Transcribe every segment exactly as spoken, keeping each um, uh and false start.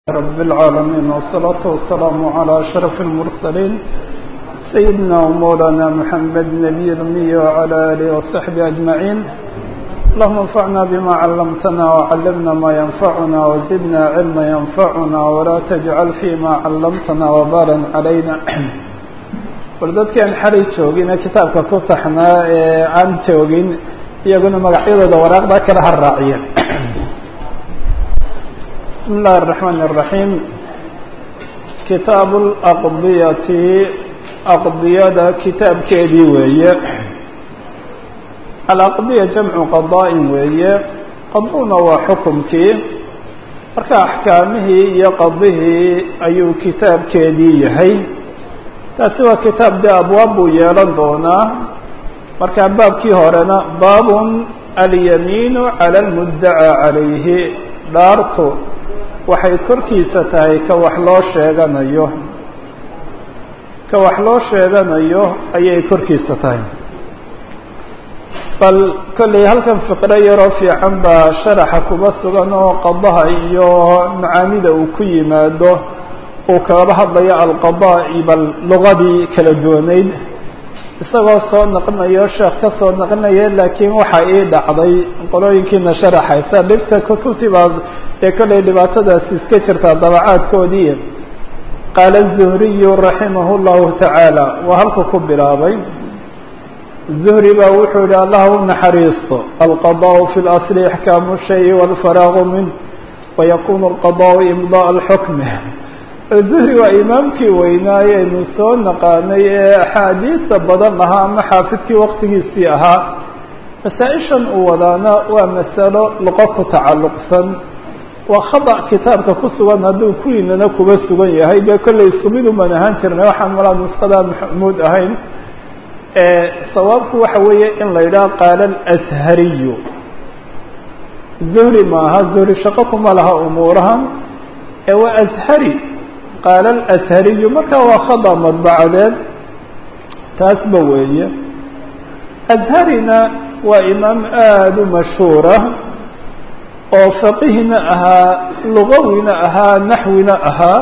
رب العالمين والصلاة والسلام على أشرف المرسلين سيدنا ومولانا محمد نبي الأمي وعلى آله وصحبه أجمعين. اللهم انفعنا بما علمتنا وعلمنا ما ينفعنا وزدنا علما ينفعنا ولا تجعل فيما علمتنا وبالا علينا. wardadkaan xalay joogin kitaabka ku taxnaa ee aan joogin iyaguna magacyadooda waraaqda kala harraaciyeen. بسم الله الرحمن الرحيم. كتاب الأقضية أقضية كتاب كيدي ويا الأقضية جمع قضاء ويا قضونا وحكم كي marka أحكامه يقضيه أي كتاب كيدي هي taasi waa kitaab de abwaab buu yeelan doonaa. marka baabkii horena baabun alyamiinu cala almuddacaa calayhi, dhaartu waxay korkiisa tahay ka wax loo sheeganayo ka wax loo sheeganayo ayay korkiisa tahay. bal kolley halkan fiqro yaroo fiican baa sharaxa kuba sugan oo qadaha iyo macaanida uu ku yimaado uu kagaba hadlayo alqadaa bal lugadii kala duwaneyd isagoo soo naqlinayo sheekh ka soo naqlinaya, laakiin waxaa ii dhacday qolooyinkiina sharaxaysa dhibta kutubtii baa ee kollay dhibaatadaasi iska jirtaa dabacaadkoodii. qaala الzuhriyu raximah اllahu tacaala waa halku ku bilaabay. zuhri baa wuxuu yihi allah u naxariisto alqadaءu fi اlasli ixkaamu shayi wاlfaraagu minh wayakunu اlqadaءu imdaء اlxukm. zuhri waa imaamkii weynaayeenu soo naqaanay ee axaadiista badan lahaa ama xaafidkii waqtigiisii ahaa. masaa-ishan uu wadaana waa masalo luqo ku tacalluqsan, waa khada kitaabka ku sugan hadduu kuwiinana kuba sugan yahay dee kollay isku mid uman ahaan jirnay waxaan malaa nusqadaa maxmuud ahayn. sawaabku waxa weeye in la yidhaha qaala alashariyu, zuhri maaha, zuhri shaqo kuma laha umuurahan ee waa ashari. qaala alashariyu marka waa khada madbacadeed taasba weeye. asharina waa imaam aada u mashhuura oo faqihna ahaa, lugawina ahaa, naxwina ahaa.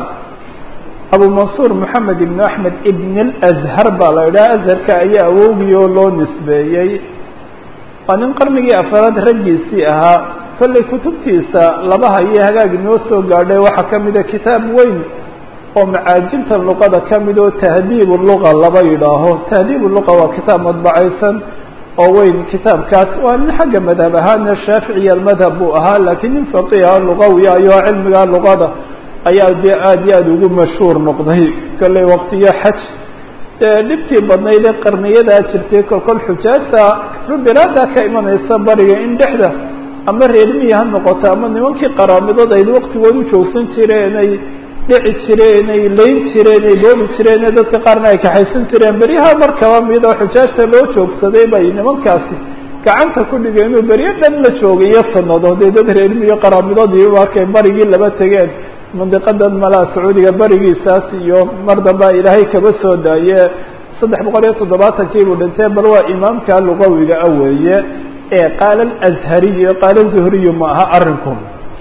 abu mansuur moxamed ibn axmed ibn alashar baa la yidhaha. asharka ayaa awowgii oo loo nisbeeyey. waa nin qarnigii afaraad raggiisii ahaa. kollay kutubtiisa labaha iyo hagaag inoo soo gaadhay waxaa ka mida kitaab weyn oo macaajibta luqada ka mid oo tahdiib luqa laba yidhaaho. tahdiib luqa waa kitaab madbacaysan oo weyn. kitaabkaas waa nin xagga madhab ahaana shaaficiya almadhab buu ahaa, laakiin nin faqiha luqawiya ayoo cilmiga luqada ayaa dee aada iyo aada ugu mashhuur noqday. kollay waqtiyo xaj dhibtii badnayd ee qarniyadaa jirtay kolkol xujaasa rubiraada ka imanaysa bariga in dhexda ama reermiyi ha noqoto ama nimankii qaraamidadayd waqtigood u joogsan jireen ay dhici jireen, ay layn jireen, ay boobi jireen, dadka qaarna ay kaxaysan jireen. beryaha markaba mid oo xujaajta loo joogsaday bay nimankaasi gacanta ku dhigeen inuu beryo dhan la joogayo sanado. dee dad reermiyo qaraamidadii markay barigii laba tegeen mandiqadan malaa sacuudiga barigiisaas iyo mar dambaa ilaahay kaba soo daaye saddex boqol iyo toddobaatankii buu dhintay. bal waa imaamka lugawiga a weeye ee qaala alashariyu qaala zuhriyu ma aha arinku.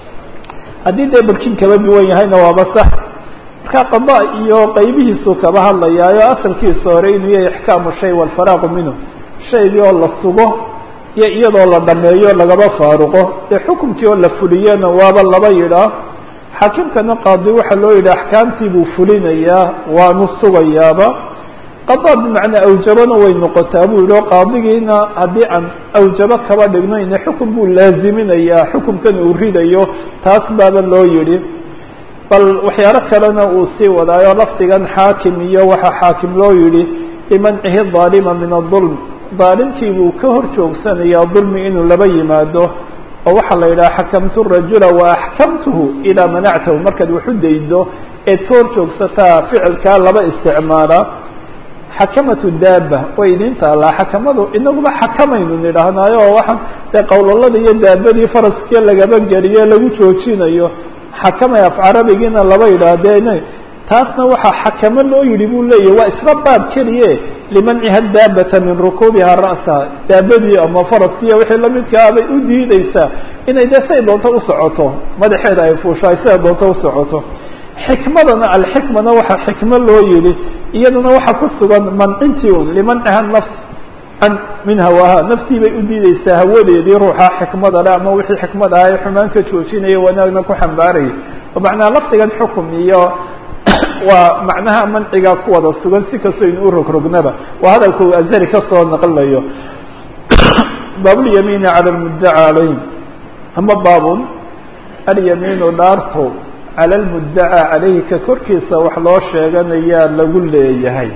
haddii dee barkin kaba duwan yahayna waaba sax. marka qada iyo qaybihiisuu kaba hadlayaayo asalkiisa hore inuu yahay ixkaamu shay walfaraaqu minhu, shaygii oo la sugo iyo iyadoo la dhameeyo lagaba faaruqo. dee xukumkii oo la fuliyana waaba laba yidhaah. xaakimkana qaadi waxaa loo yidhi axkaamtii buu fulinayaa waanu sugayaaba. qada bimacnaa awjabana way noqotaa buu yihi oo qaadigiina haddii aan awjabo kaba dhigno ina xukun buu laaziminayaa, xukumkan uu ridayo taas baaba loo yidhi. bal waxyaalo kalena uu sii wadaayo lafdigan xaakim iyo waxaa xaakim loo yidhi limancihi daalima min adulm, daalimkii buu ka hor joogsanayaa dulmi inuu laba yimaado. oo waxaa la yidhaha xakamtu rajula wa axkamtuhu idaa manactahu, markaad waxu daydo eed ka hor joogsataa ficilkaa laba isticmaala. xakamatu daaba way idin taallaa. xakamadu inaguba xakamaynu nidhaahnaayo oo waxaan dee qowlalada iyo daabadii faraskiya lagaba geliyo lagu joojinayo xakamay af carabigiina laba yidhaahdeen taasna waxaa xakamo loo yidhi buu leeyahy waa isla baab keliye limanciha daabata min rukuubiha ra'saha daabadii ama faraskiya wixii lamidkaa bay u diideysaa inay dee say doonto u socoto madaxeeda ay fuushaay siday doonto u socoto xikmadana alxikmana waxaa xikmo loo yihi iyadana waxaa ku sugan mancintii un limanciha nafs an min hawaaha naftii bay u diideysaa hawadeedii ruuxa xikmada le ama wixii xikmad aha ee xumaan ka joojinaya wanaagna ku xambaaraya oo macnaha lafdigan xukum iyo waa macnaha manciga ku wada sugan si kastoo in u rogrognaba waa hadalka uu azhari kasoo naqlayo baabulyamiini cala lmuddaca calayhim ama baabun alyamiinu dhaarto cala lmuddaca calayhi ka korkiisa wax loo sheeganayaa lagu leeyahay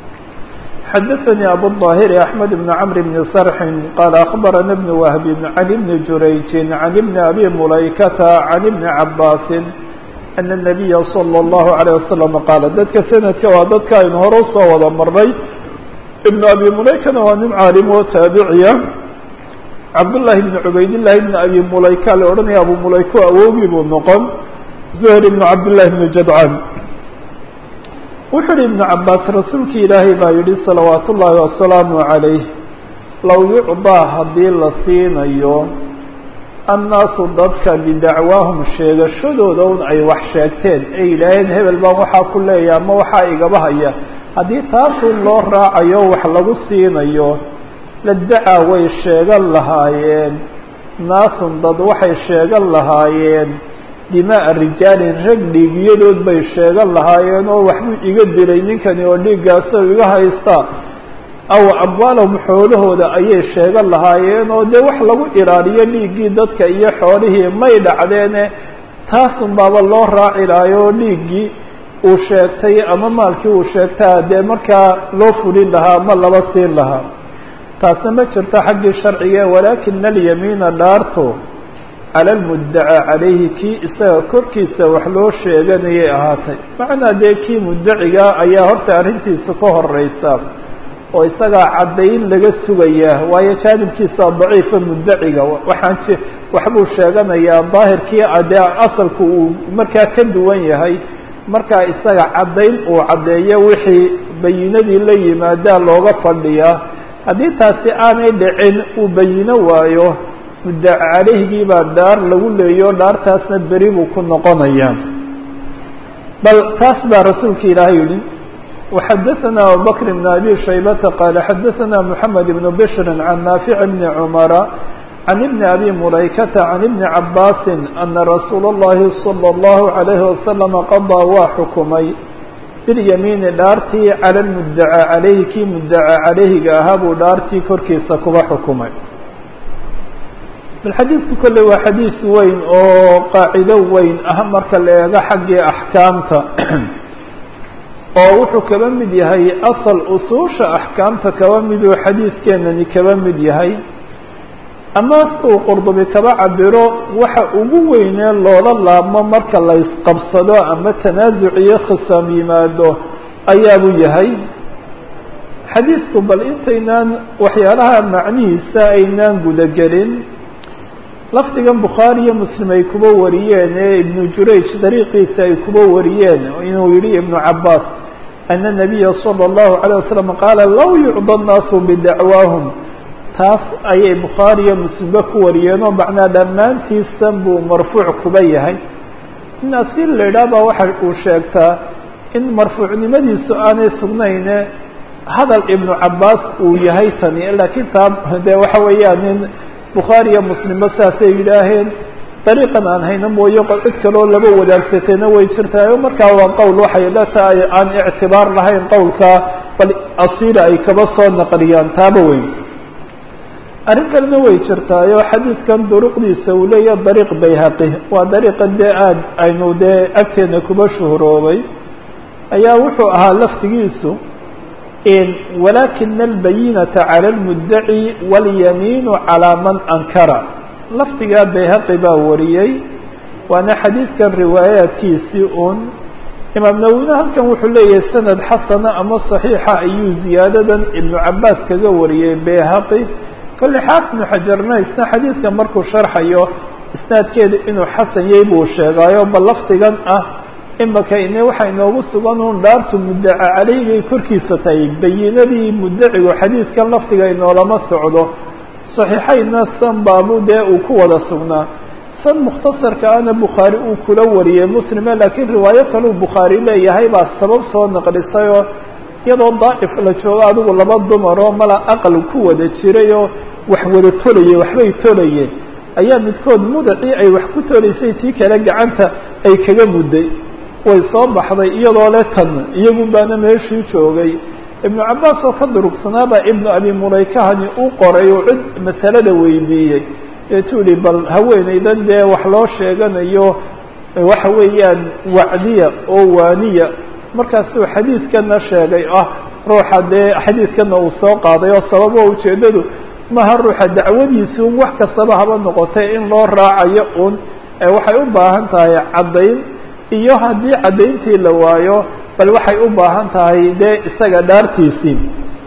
xadaثnي abu الظاhir أحmed بن cمr بن srح qال أخbarana بن وهb عن بن jurayج عن بن أbي mulaykta عن بن cabاs أن النبy صلى الله عليه وسلم qاal dadka snadka waa dadka aynu hore usoo wada maray بن أbي mulaykana waa nin caalim oo taabiciya cabdاللahi بن cubaydاللahi بن أbي mulayka la odhanaya abu mulayko awogii buu noqon زهr بن cabdاللahi بن jadcاn wuxu uhi iبن cabaas rasuulki ilaahay baa yihi salawaat ullaahi wasalaamu عalayh low yucdaa haddii la siinayo annaasu dadka bidacwaahum sheegashadooda un ay wax sheegteen ay yidhaaheen hebel baan waxaa ku leeya ama waxaa igaba haya haddii taasun loo raacayo wax lagu siinayo ladacaa way sheegan lahaayeen naasun dad waxay sheegan lahaayeen dimaa rijaalin rag dhiigyadood bay sheegan lahaayeen oo waxbuu iga dilay ninkani oo dhiiggaasoo iga haysta aw amwaalahum xoolahooda ayay sheegan lahaayeen oo dee wax lagu ilaaliyo dhiiggii dadka iyo xoolihii may dhacdeene taasun baaba loo raaci lahayo oo dhiiggii uu sheegtay ama maalkii uu sheegtaa dee markaa loo fulin lahaa ama laba siin lahaa taasna ma jirto xaggii sharciga walaakina alyamiina dhaarto cala lmuddaca calayhi kii isaga korkiisa wax loo sheeganayay ahaatay macnaa dee kii muddaciga ayaa horta arrintiisa ka horeysa oo isagaa caddayn laga sugayaa waayo jaanibkiisa daciifa muddaciga waxaan j waxbuu sheeganayaa daahirkii dee asalku uu markaa ka duwan yahay markaa isaga caddayn uu caddeeyo wixii bayinadii la yimaadaa looga fadhiyaa haddii taasi aanay dhicin uu bayino waayo muddaca calayhigii baa dhaar lagu leeyo dhaartaasna beri buu ku noqonayaa bal taas baa rasuulka ilaahay yihi وxadaثna abubakr بn abi shaybata qaala xadaثna mحamed بn bshri can naafic bni cmara can ibni abi mulaykata can ibni cabaasi ana rasuula اllahi salى اllahu عalayhi wasalam qadaa waa xukumay bilyamiini dhaartii cala lmuddaca calayhi kii muddaca calayhiga ahaa buu dhaartii korkiisa kuba xukumay xadiidku kolley waa xadiid weyn oo qaacido weyn ah marka la eego xaggii axkaamta oo wuxuu kaba mid yahay asal usuusha axkaamta kaba miduu xadiidkeenani kaba mid yahay ama uu qurdubi kaba cabiro waxa ugu weynee loola laabmo marka la isqabsado ama tanaasuc iyo khisaam yimaado ayaabuu yahay xadiidku bal intaynaan waxyaalaha macnihiisa aynaan gudagelin lafdigan bukhaari iyo muslim ay kuba wariyeen ee ibnu jurayj dariiqiisa ay kuba wariyeen inuu yihi ibnu cabaas ana nabiya salى اllahu عalيه wasalam qaala low yucda الnaasu bidacwaahum taas ayay bukhaari iyo muslimba ku wariyeen oo macnaa dhammaantiisan buu marfuuc kuba yahay in asiil la idhaah baa waxa uu sheegtaa in marfuucnimadiisu aanay sugnayne hadal ibnu cabaas uu yahay tani laakiin taa dee waxa weeyaan in bukhaari iyo muslimba saasay yidhaaheen dariiqan aan hayno mooye cid kaloo laba wadaagsatayna way jirtaayo markaa waa qowl waxay la tahay aan ictibaar lahayn qowlka bal asiila ay kaba soo naqliyaan taaba weyn arrin kalena way jirtaayo xadiidkan duruqdiisa uu leeyahay dariiq bayhaqi waa dariiqan dee aad aynu dee agteena kuba shuhuroobay ayaa wuxuu ahaa laftigiisu walakina albayinata cala lmuddaci walyamiinu calaa man ankara lafdigaa bayhaqi baa wariyey waana xadiidkan riwaayaadkiisii un imaam nawowina halkan wuxuu leeyahay sanad xasana ama صaxiixa ayuu ziyaadadan ibnu cabaas kaga wariyey bayhaqi kolle xaafid ibnu xajarna isna xadiidkan markuu sharxayo isnaadkeedu inuu xasan yahay buu sheegaayo bal lafdigan ah imaka ine waxay noogu sugan un dhaartu muddaca caleyhigay korkiisa tahay bayinadii muddacigu xadiidkan lafdiga inoolama socdo saxiixayna san baabu dee uu ku wada sugnaa san mukhtasarka ana bukhaari uu kula wariyey muslime laakiin riwaayo kaleu bukhaari leeyahay baa sabab soo naqlisay oo iyadoo daa'if la joogo adigu laba dumaroo mala aqal ku wada jiray oo wax wada tolayeen waxbay tolayeen ayaa midkood mudacii ay wax ku tolaysay tii kale gacanta ay kaga mudday way soo baxday iyadoo le tan iyagun baana meeshii joogay ibnu cabbaas oo ka durugsanaabaa ibnu abi mulaykahani uu qoray oo cid masalada weydiiyey eetuu yihi bal haweenaydan dee wax loo sheeganayo waxa weeyaan wacdiya oo waaniya markaasuu xadiidkana sheegay ah ruuxa dee xadiidkana uu soo qaaday oo sababo ujeedadu maha ruuxa dacwadiisi un wax kastaba haba noqotay in loo raacayo un waxay u baahan tahay caddayn iyo haddii caddayntii la waayo bal waxay u baahan tahay dee isaga dhaartiisii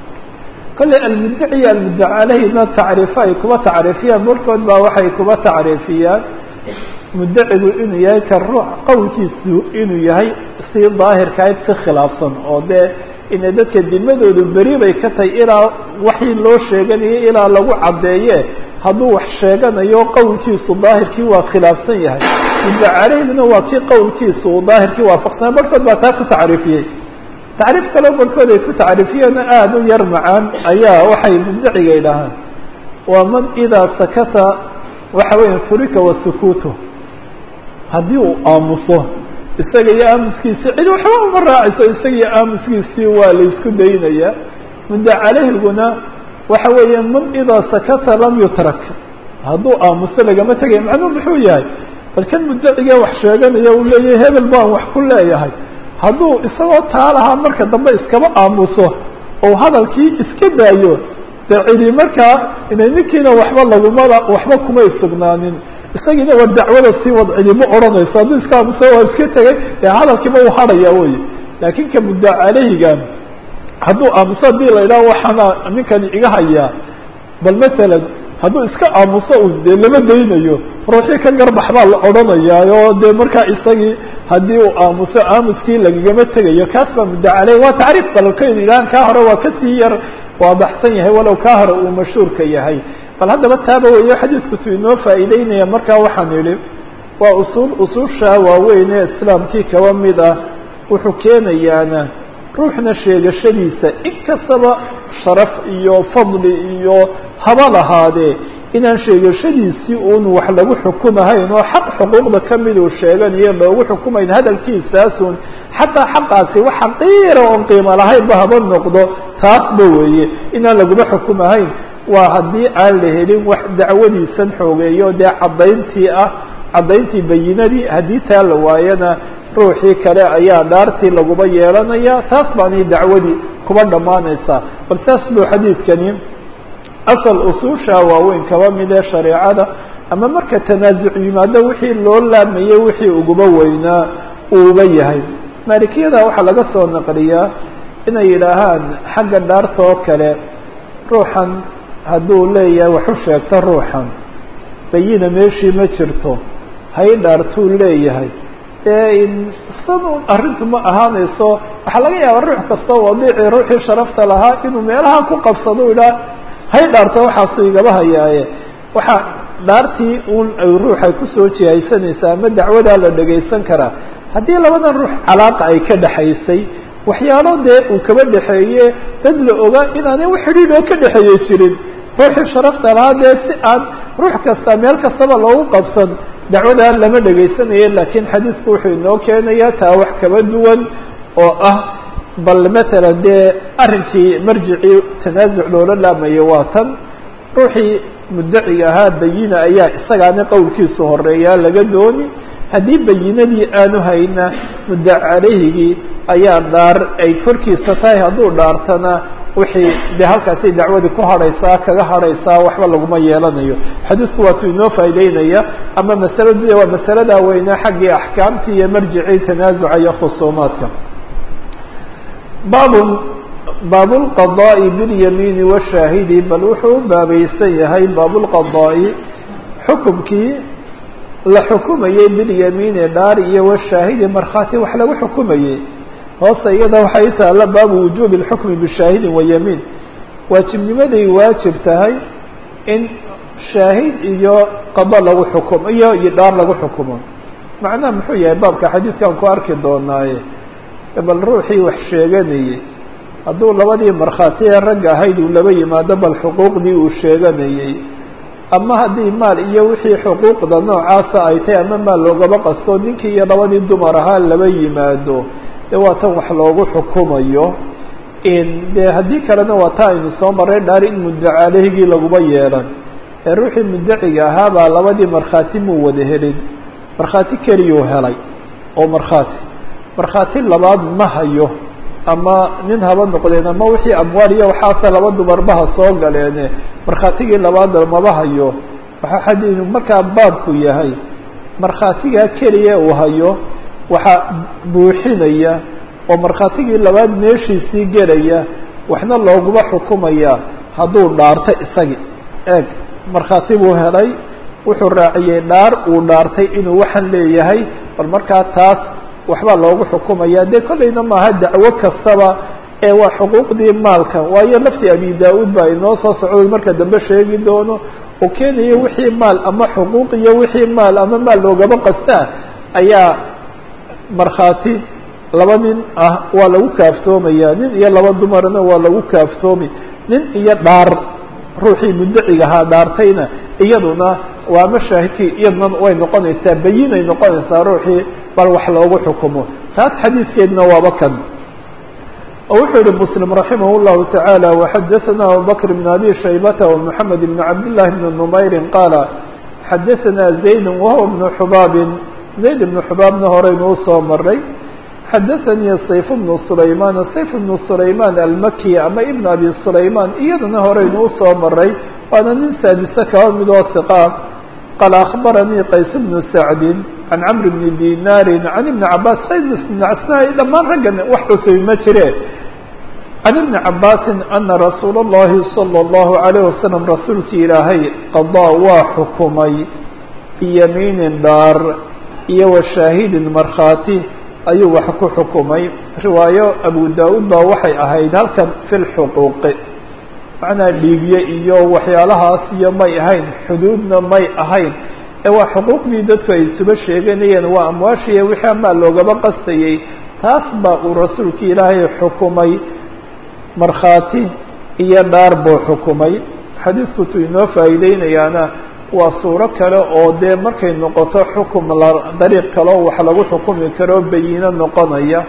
kolley almuddaci almuddaca caleyhina tacriifo ay kuba tacriifiyaan markood baa waxay kuba tacriifiyaan muddacigu inuu yahay ka ruux qowlkiisu inuu yahay si daahirkahayd si khilaafsan oo dee ina dadka dimadoodu beri bay ka tahay ilaa waxii loo sheeganayo ilaa lagu caddeeye hadduu wax sheeganayo qowlkiisu daahirkii waa khilaafsan yahay muddaca caleyhina waa kii qowlkiisu uu daahirkii waafaqsanay barkood baa taa ku tacriifiyey tacriif kaleo barkood ay ku tacriifiyeenna aada u yar macaan ayaa waxay muddaciga idhahaan waa man idaa sakata waxa weya furika wasukuutu haddii uu aamuso isaga iyo aamuskiisii cid waxba uma raacayso isaga iyo aamuskiisii waa la isku daynaya muddaca caleyhiguna waxa weeye man idaa sakata lam yutrak hadduu aamuso lagama tegay macnuu muxuu yahay bal kan muddaciga wax sheeganaya uu leeyahay hebel baan wax ku leeyahay hadduu isagoo taa lahaa marka dambe iskaba aamuso oo hadalkii iska daayo dee cidi markaa inay ninkiina waxba lagumada waxba kumay sugnaanin isagiina waa dacwada sii wad cidima odhanayso hadduu iska aamuso waa iska tegay dee hadalkiiba uu hadhaya wey laakiin ka muddaca caleyhigan hadduu aamuso hadii la idhaho waxaana ninkani iga hayaa bal masalan hadduu iska aamuso u dee lama daynayo ruuxii ka garbax baa la odhanayaa oo dee markaa isagii haddii uu aamuso aamuskii lagagama tegayo kaas baa muddaca caleyh waa tacriif balalkaynu idhahan kaa hore waa kasii yar waadaxsan yahay walow kaa hore uu mashhuurka yahay bal haddaba taaba weeyo xadiisku tu inoo faa'iideynaya markaa waxaan idhi waa usuul usuusha waaweyn ee islaamkii kaba mid ah wuxuu keenayaana ruuxna sheegashadiisa in kastaba sharaf iyo fadli iyo haba lahaadee inaan sheegashadiisii uun wax lagu xukumahayn oo xaq xuquuqda kamid uu sheeganayo loogu xukumayn hadalkiisaasun xataa xaqaasi wax xaqiira oon qiimo lahaynba haba noqdo taasba weeye inaan laguma xukumahayn waa haddii aan la helin wax dacwadiisan xoogeeyo dee caddayntii ah caddayntii bayinadii haddii taa la waayana ruuxii kale ayaa dhaartii laguba yeelanaya taas baanay dacwadii kuba dhammaanaysaa bal saas buu xadiidkani asal usuusha waaweyn kaba mid ee shareecada ama marka tanaasuc yimaado wixii loo laamayey wixii uguba weynaa uuba yahay maalikiyada waxaa laga soo naqliyaa inay yidhaahaan xagga dhaarta oo kale ruuxan hadduu leeyahay wax u sheegto ruuxan bayina meeshii ma jirto hay dhaartuu leeyahay san arrintu ma ahaanayso waxaa laga yaabaa ruux kastoo wadiici ruuxii sharafta lahaa inuu meelaha ku qabsado idhaa hay dhaarta waxaasu igaba hayaaye waxaa dhaartii un ay ruuxay kusoo jihaysanaysaa ama dacwadaa la dhegaysan karaa haddii labadan ruux calaaqa ay ka dhexaysay waxyaalo dee uu kaba dhexeeye dad la ogaa inaanay wax xidhiidh oo ka dhexeeye jirin ruuxii sharafta lahaa dee si aan ruux kasta meel kastaba loogu qabsan dacwadaa lama dhegaysanayo laakiin xadiisku wuxuu inoo keenayaa taa wax kaba duwan oo ah bal matalan dee arrinkii marjicii tanaasuc loola laamayo waa tan ruuxii muddaciga ahaa bayina ayaa isagaana qowlkiisu horeeyaa laga dooni haddii bayinadii aanu hayna muddaca caleyhigii ayaa dhaar ay korkiisa tahay hadduu dhaartana wixii dee halkaasay dacwadii ku hadhaysaa kaga hadhaysaa waxba laguma yeelanayo xadiisku waatuu inoo faa'ideynaya ama masaladu waa masaladaa weynaa xaggii axkaamtii iyo marjicii tanaasuca iyo khusuumaadka baab baab lqadaa'i bilyamiini washaahidi bal wuxuu u baabaysan yahay baab lqadaa'i xukumkii la xukumayey bilyamiini dhaar iyo washaahidi markhaati wax lagu xukumayey hoosta iyada waxay taalla baabu wujuubi اlxukmi bishaahidin wayamiin waajibnimaday waajib tahay in shaahid iyo qado lagu xukumo iyo iyo dhaar lagu xukumo macnaha muxuu yahay baabka xadiidkan ku arki doonaaye bal ruuxii wax sheeganayey hadduu labadii markhaati ee ragga ahayd uu laba yimaado bal xuquuqdii uu sheeganayey ama haddii maal iyo wixii xuquuqda noocaasa ay tahay ama maal loogaba qasto ninkii iyo labadii dumar ahaa laba yimaado dee waa tan wax loogu xukumayo de haddii kalena waa ta aynu soo maray dhaar in muddaca alehigii laguma yeelan ee ruuxii muddaciga ahaa baa labadii markhaati muu wada helin markhaati keliyuu helay oo markhaati markhaati labaad ma hayo ama nin haba noqdeen ama wixii amwaal iyo waxaase laba dumarbaha soo galeene markhaatigii labaadna maba hayo waxaa xadiinu markaa baabku yahay markhaatigaa keliya uu hayo waxaa buuxinaya oo markhaatigii labaad meeshiisii gelaya waxna looguma xukumaya hadduu dhaartay isagii eeg markhaati buu helay wuxuu raaciyey dhaar uu dhaartay inuu waxaan leeyahay bal markaa taas waxbaa loogu xukumaya dee kollayna maaha dacwo kastaba ee waa xuquuqdii maalka waayo lafti abi daa-uud baa inoo soo socdo marka dambe sheegi doono oo keenayo wixii maal ama xuquuq iyo wixii maal ama maal loogaba qastaa ayaa markhaati laba nin ah waa lagu kaaftoomaya nin iyo laba dumarna waa lagu kaaftoomi nin iyo dhaar ruuxii muddaciga ahaa dhaartayna iyaduna waa ama shaahidkii iyadna way noqonaysaa bayinay noqonaysaa ruuxii bal wax loogu xukumo taas xadiidkeedna waaba kan oo wuxuu yihi muslim raximah llahu tacaala waxadaثana abubakr bn abi shaybata ومحamed bn cabdillahi bn numayri qaala xadaثana zayd wahuwa bnu xubaabin zayd bnu xubaabna horeynuu soo maray xadaثanii sayf bnu sulayman sayf bnu sulayman almaki ama ibn abi sulayman iyadana horeynuu soo maray waana nin saadise kaba mid oo hiqa qaala akhbaranii qays bnu sacdin can camr bni dinaari can ibni cabaas qays bn casnaa dhamaan raggan wax cusubi ma jire can ibni cabaasin ana rasuula اllahi salى اllahu alayh wasalam rasuulkii ilaahay qadaa waa xukumay biyamiinin dhaar iyo washaahidin markhaati ayuu wax ku xukumay riwaayo abu daa-uud baa waxay ahayd halkan fi lxuquuqi macnaa dhiigye iyo waxyaalahaas iyo may ahayn xuduudna may ahayn ee waa xuquuqdii dadku ay isuba sheeganayeen waa amwaashiiyo wixii amaa loogaba qastayey taas baa uu rasuulka ilaahay xukumay markhaati iyo dhaar buu xukumay xadiidku tuu inoo faa'iideynayaana waa suuro kale oo dee markay noqoto xukum la dariiq kale oo wax lagu xukumi karo bayino noqonaya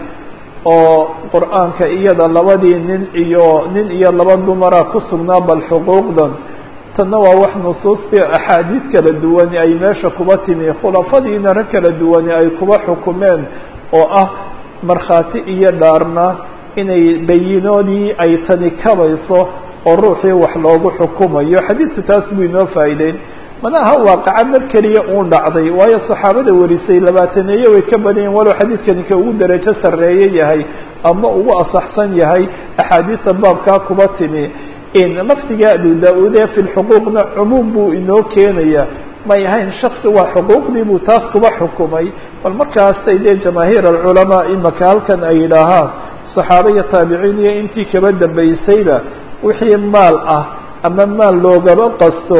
oo qur-aanka iyada labadii nin iyo nin iyo laba dumara ku sugnaa bal xuquuqdan tanna waa wax nusuustii axaadiis kala duwani ay meesha kuba timi khulafadiina rag kala duwani ay kuba xukumeen oo ah markhaati iyo dhaarna inay bayinoodii ay tani kabayso oo ruuxii wax loogu xukumayo xadiidku taas buu inoo faa'iideyn manaha waaqaca mar keliya uun dhacday waayo saxaabada warisay labaataneeye way ka badanyeen walow xadiidkani ka ugu darajo sarreeye yahay ama ugu asaxsan yahay axaadiista baabkaa kuba timi lafdiga abu daa-uud ee fi lxuquuqna cumuum buu inoo keenaya may ahayn shaksi waa xuquuqdii buu taas kuba xukumay bal markaastay dee jamaahiir alculamaa imaka halkan ay yidhaahaan saxaaba iyo taabiciin iyo intii kaba dambaysayba wixii maal ah ama maal loogaba qasto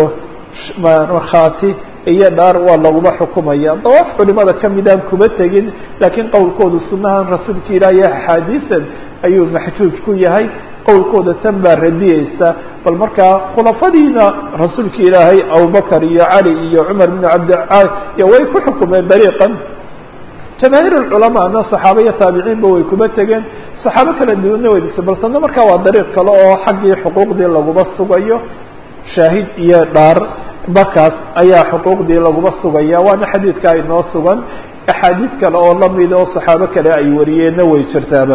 markhaati iyo dhaar waa laguma xukumaya dawaaf culimada kamidaan kuba tegin laakiin qowlkoodu sunahan rasuulka ilaahi axaadiisan ayuu maxjuuj ku yahay qowlkooda tan baa radiyeysa bal markaa khulafadiina rasuulka ilaahay abubakar iyo cali iyo cumar bn cabdicaal iyo way ku xukumeen dariiqan jamaahiir culamaana saxaaba iyo taabiciinba way kuba tegeen saxaabo kala duwanna waydisa bal tana markaa waa dariiq kale oo xaggii xuquuqdii laguma sugayo shaahid iyo dhaar markaas ayaa xuquuqdii laguma sugaya waana xadiidkaa inoo sugan axaadiis kale oo lamid oo saxaabo kale ay wariyeenna way jirtaaba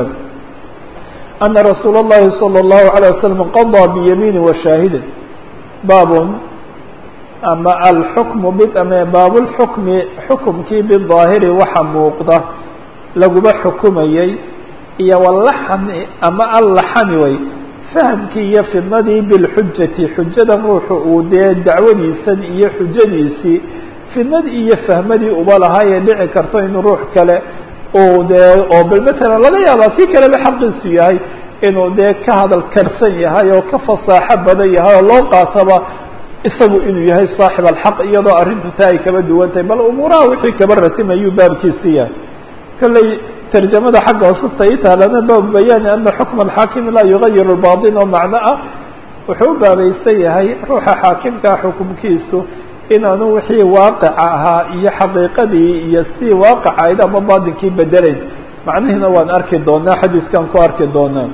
ana rasuula اllahi salى اllahu عalيه wasalam qaضىa biyamiini washaahidin baabun ama alxukmu bame baabulxukmi xukumkii bidaahiri waxa muuqda laguma xukumayey iyo walaxani ama allaxani way fahamkii iyo fidnadii bilxujati xujada ruuxu uu dee dacwadiisan iyo xujadiisii fidnadii iyo fahmadii uba lahaayee dhici karto inuu ruux kale uu dee oo bal matalan laga yaabaa kii kaleba xaqiisu yahay inuu dee ka hadal karsan yahay oo ka fasaaxo badan yahay oo loo qaataba isagu inuu yahay saaxib alxaq iyadoo arrintu taa ay kaba duwan tahay bal umuuraha wixii kaba ratimayuu baabkiisi yahay kolley tarjamada xagga hoosufta ii taalana baabu bayaani ana xukma alxaakimi laa yugayiru lbaadin oo macno ah wuxuu u baabaysan yahay ruuxa xaakimkaa xukumkiisu inaanu wixii waaqica ahaa iyo xaqiiqadii iyo si waaqica ayd ama baadinkii bedelayn macnihiina waan arki doonaa xadiiskan ku arki doonaa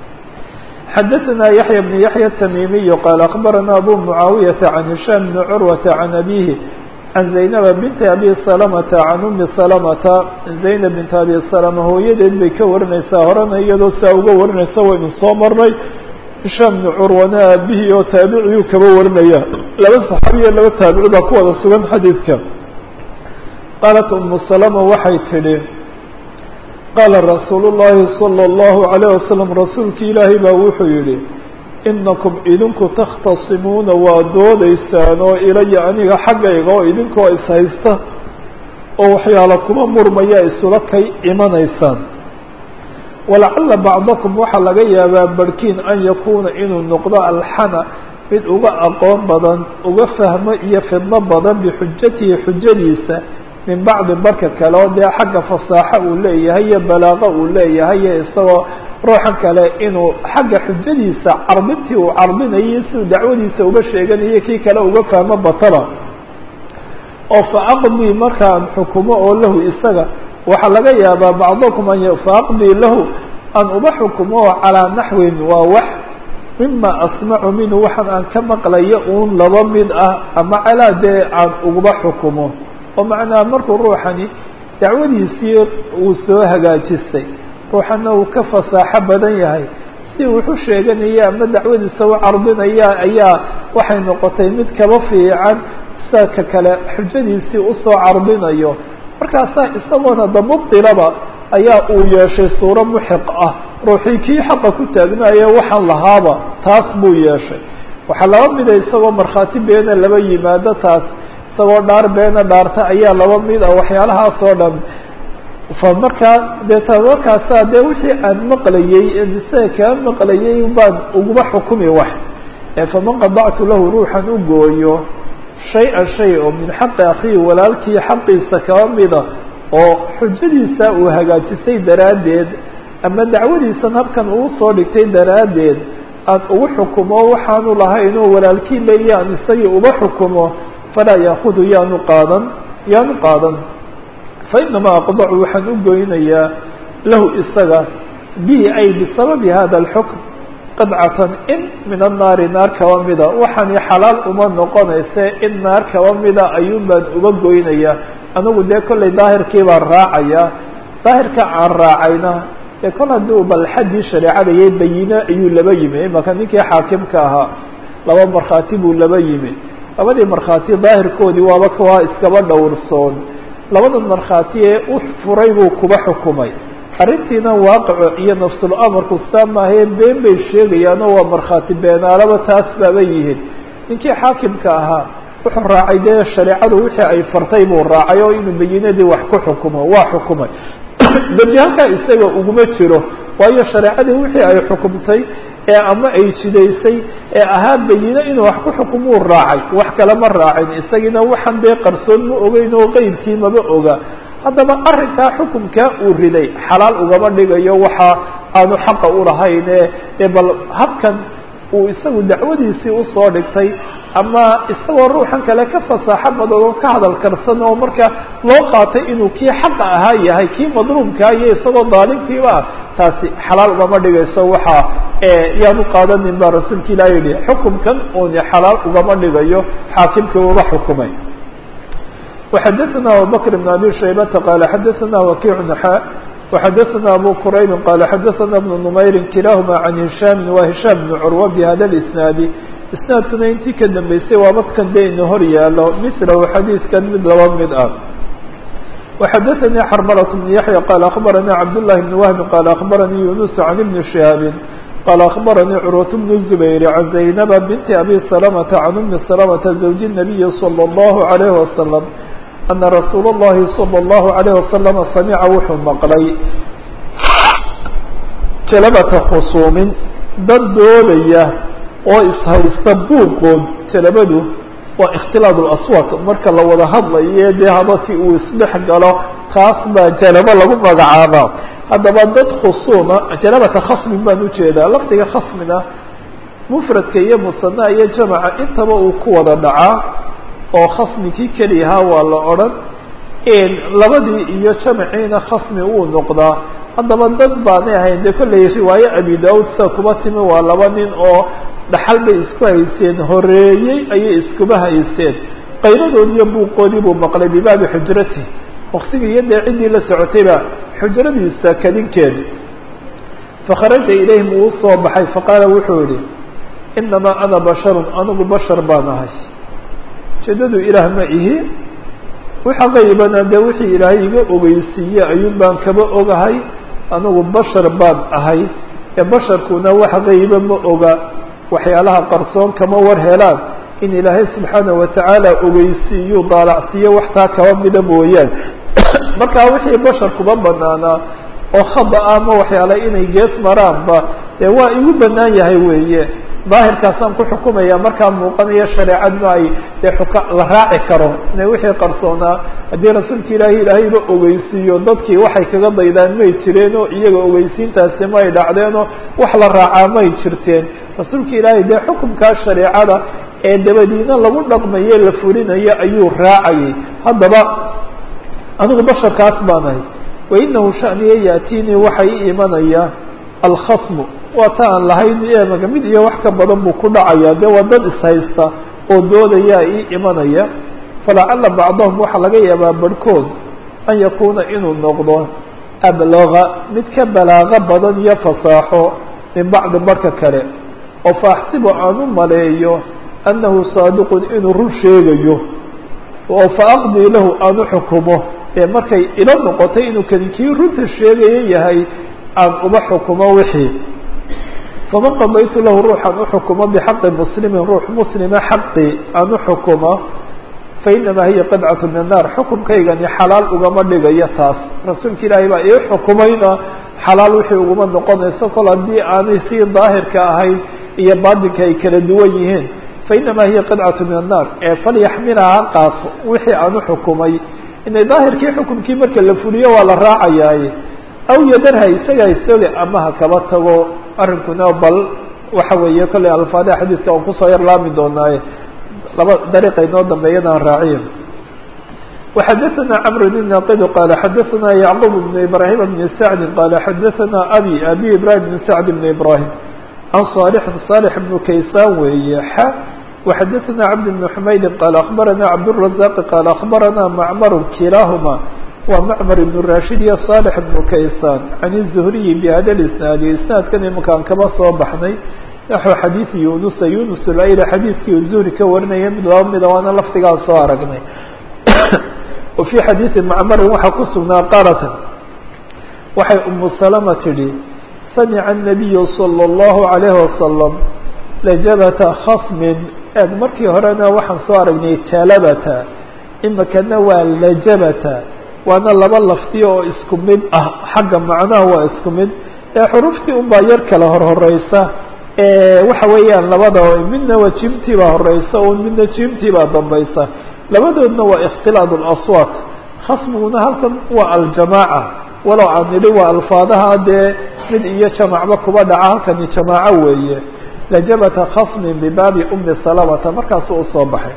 xadaثna yaحya بن yaحya التmimiي qال أخbarana abu mعaawiyaةa عan هisham بn curwaةa عan abihi عan زaynaba binti abi سلمةa عan umi سلمةa زaynab bint abi سلمة hooyadeed bay ka warinaysaa horena iyadoo saa uga warinaysa waynu soo marnay hishaam bn curwana aabihii oo taabiciyuu kaba warinaya laba صaxaabiya laba taabici baa ku wada sugan xadiidka qaalat umu سلمة waxay tidhi qaala rasuulu llaahi salى اllahu عalayه wasalam rasuulki ilaahay baa wuxuu yihi inakum idinku takhtasimuuna waa doodaysaan oo ilaya aniga xaggayga oo idinkoo ishaysta oo waxyaala kuma murmaya isula kay imanaysaan walacala bacdakum waxaa laga yaabaa barhkiin an yakuuna inuu noqdo alxana mid uga aqoon badan uga fahmo iyo fidno badan bixujatihi xujadiisa min bacdi barka kale oo dee xagga fasaaxo uu leeyahay iyo balaaqo uu leeyahay iyo isagoo ruuxan kale inuu xagga xujadiisa cardintii uu cardinayo siduu dacwadiisa uga sheeganayo kii kale uga fahmo batala oo fa aqdii markaan xukumo oo lahu isaga waxaa laga yaabaa bacdakum an fa aqdii lahu an uba xukumo oo calaa naxwin waa wax mima asmacu minhu waxaan aan ka maqlayo uun laba mid ah ama calaa dee aan uguba xukumo oo macnaha markuu ruuxani dacwadiisii uu soo hagaajistay ruuxana uu ka fasaaxo badan yahay si wuxu sheeganaya ama dacwadiisa u cardinaya ayaa waxay noqotay mid kaba fiican sida ka kale xujadiisii usoo cardinayo markaasaa isagoona damubdilaba ayaa uu yeeshay suuro muxiq ah ruuxii kii xaqa ku taagnayo waxaan lahaaba taas buu yeeshay waxaa laba mida isagoo markhaati beena laba yimaado taas isagoo dhaar beena dhaarta ayaa laba mid ah waxyaalahaas oo dhan fa markaa deeta markaasaa dee wixii aan maqlayey isaga kaa maqlayay baan uguba xukumi wax faman qadactu lahu ruuxan u gooyo shay-a shay oo min xaqi akhihi walaalkii xaqiisa kaba mida oo xujadiisa uu hagaajisay daraaddeed ama dacwadiisan habkan uu soo dhigtay daraaddeed aan ugu xukumo waxaanu lahayn oo walaalkii leeya aan isagii uba xukumo falaa yaakudu yaanu qaadan yaanu qaadan fainamaa aqdacu waxaan u goynayaa lahu isaga bihi ay bisababi hada alxukm qadcatan in min annaari naar kaba mida waxaani xalaal uma noqonayse in naar kaba mida ayuun baan uga goynayaa anigu dee kollay daahirkii baan raacayaa daahirka aan raacayna dee kol haddii bal xaddii shareecada iyo bayine ayuu laba yimi imaka ninkii xaakimka ahaa laba markhaati buu laba yimi labadii markhaati daahirkoodii waaba kawaa iskaba dhowrsoon labadan markhaati ee u furay buu kuba xukumay arrintiina waaqico iyo nafsul amarku saa maahee been bay sheegayaan oo waa markhaati beenaalaba taas baaba yihiin ninkii xaakimka ahaa wuxuu raacay dee shareecadu wixii ay fartay buu raacay oo inuu bayinadii wax ku xukumo waa xukumay darjahalkaa isaga uguma jiro waayo shareecadii wixii ay xukumtay ee ama ay jidaysay ee ahaa bayine inuu wax ku xukumuu raacay wax kale ma raacin isagiina waxaan dee qarsoon ma ogeyn oo qeybkii maba oga haddaba arrinkaa xukumkaa uu riday xalaal ugama dhigayo waxa aanu xaqa ulahayn ee bal habkan uu isagu dacwadiisii usoo dhigtay ama isagoo ruuxan kale ka fasaaxo badan oo ka hadal karsan oo marka loo qaatay inuu kii xaqa ahaa yahay kii madluumkaa iyo isagoo daalimkiiba ah taasi xalaal ugama dhigayso waxa yaanu qaadanin baa rasuulka ilahi yihi xukumkan uuni xalaal ugama dhigayo xaakimkii uga xukumay وxadثna abubكر بن abي شhaybةa qال xadثna وkiع xا وxadثna abu qrayb qال xadثna بن نmayri kilahma عan هisham wa هisham بن curوة bhada الاسناad isnaadkuna intii ka dambeysay waa madkan de ina hor yaalo mثlahu xadiidkan mid laba mid ah وxadثnii xrmلة بن yaحyى qال أخbarnii cabd للhi بن وهb qال أخbarnii يuنس عن بن شhهاab قال أخبرني عروة بن الزبير عن زينب بنت أبي سلمة عن أم سلمة زوج النبي صلى الله عليه وسلم أن رسول الله صلى الله عليه وسلم سمع وحو مقلي جلبة خصوم ضدولية وإسهيست بوقود جلبته واختلاط الأصوات مركا لو وضع هضل يدي هضتي ويسلح قالوا خاصبة جلبة لهم مقعابا هذا ضد خصومة جلبة خصم ما نجيدا لفتك خصمنا مفرد كي مصنع يجمع انتبا وكوة دعا oo khasmikii keliyaha waa la odhan labadii iyo jamciina khasmi uu noqdaa haddaba dad baanay ahayn dee kollay riwaaye abi daud sa kuba timi waa laba nin oo dhaxal bay isku hayseen horeeyey ayay iskuba hayseen qayradood iyo buuqoodii buu maqlay bibaabi xujrati waktigii iyo dee ciddii la socotayba xujradiisa kadinkeeda fakharaja ilayhim uu soo baxay faqaala wuxuu yihi inamaa ana basharun anigu bashar baan ahay jeedadu ilaah ma ihi waxa qaybana dee wixii ilaahay iga ogeysiiye ayuun baan kaba ogahay anigu bashar baan ahay ee basharkuna waxa qayba ma oga waxyaalaha qarsoon kama war helaan in ilaahay subxaanahu watacaala ogeysiiyo daalacsiiyo waxtaa kaba mida mooyaan markaa wixii bashar kuba banaanaa oo khada ama waxyaala inay gees maraanba dee waa igu banaan yahay weeye daahirkaasaan ku xukumaya markaa muuqanaya shareecadna ay dee xuka la raaci karo inay wixii qarsoonaa haddii rasuulka ilaahi ilaahayba ogeysiiyo dadkii waxay kaga daydaan may jireenoo iyaga ogeysiintaasi ma ay dhacdeenoo wax la raacaa may jirteen rasuulka ilaahay dee xukumkaa shareecada ee dabadiina lagu dhaqmaye la fulinayo ayuu raacayay haddaba anigu basharkaas baanahay wainahu shaniya yaatiinii waxay i imanaya alkhasmu waa ta aan lahayn eemaga mid iyo wax ka badan buu ku dhacaya dee waa dad ishaysta oo doodayaa ii imanaya falacala bacdahum waxaa laga yaabaa barhkood an yakuuna inuu noqdo ablaga mid ka balaago badan iyo fasaaxo min bacdi barhka kale oo faaxsibu aan u maleeyo annahu saadiqun inuu run sheegayo oo fa aqdii lahu aan u xukumo ee markay ila noqotay inuu kani kii runta sheegaya yahay aan uba xukumo wixii faman qadaytu lahu ruuxan uxukuma bixaqi muslimin ruux muslima xaqi aan uxukuma fainamaa hiya qadcatu min annaar xukumkaygani xalaal ugama dhigayo taas rasuulka ilaahay baa ii xukumayna xalaal wixii uguma noqonayso kol haddii aanay sii daahirka ahayn iyo baatinka ay kala duwan yihiin fainamaa hiya qadcatu min annaar ee falyaxmilha ha qaato wixii aan uxukumay inay daahirkii xukumkii marka la fuliyo waa la raacayaaye aw yadarha isaga isoge ama ha kaba tago arrinkuna bal waxa weeye kollay alfaada xadiidka aan kusoo yar laami doonaaye laba dariiqa inoo dambeeyana aan raaciyo وxadaثna cمr بن ناqd qال xadaثna yعqوب بن إبراهيم بن سعد qال xadaثna abي abي إبراهيم بن سعد بن إبراهيم عن صالح صالح بن kaysan weeye x وxadaثna cبد بن حmayd qال أخبرna cبدالرزاq qال أخبرna معmر kilahma waa mcmr بن rashid iyo صالح بن kaysan عan الزهriي بhada الاسناad isnaadkan imankaan kaba soo baxnay naxو xadiiث yunusa yunus layl xadiidkii zuhri ka warinaya mid laba mida waana laftigaa soo aragnay وفي xadiiثi macmrin waxaa ku sugnaa qalat waxay umu salma tidhi samca النabiy slى الlahu عalيه wasalam lajabata khasmin eeg markii horena waxaan soo aragnay talabata imikana waa lajabata waana laba lafdiyo oo isku mid ah xagga macnaha waa isku mid ee xuruftii un baa yar kala horhoreysa waxa weeyaan labada midna waa jimtii baa horeysa un midna jimtii baa dambaysa labadoodna waa اkhtilaaط اlaswaat khasmiguna halkan waa aljamaaca walow aan nidhi waa alfaadaha dee mid iyo jamacba kuba dhaca halkani jamaaco weeye lajabata khasmin bibaabi umi salamata markaasu usoo baxay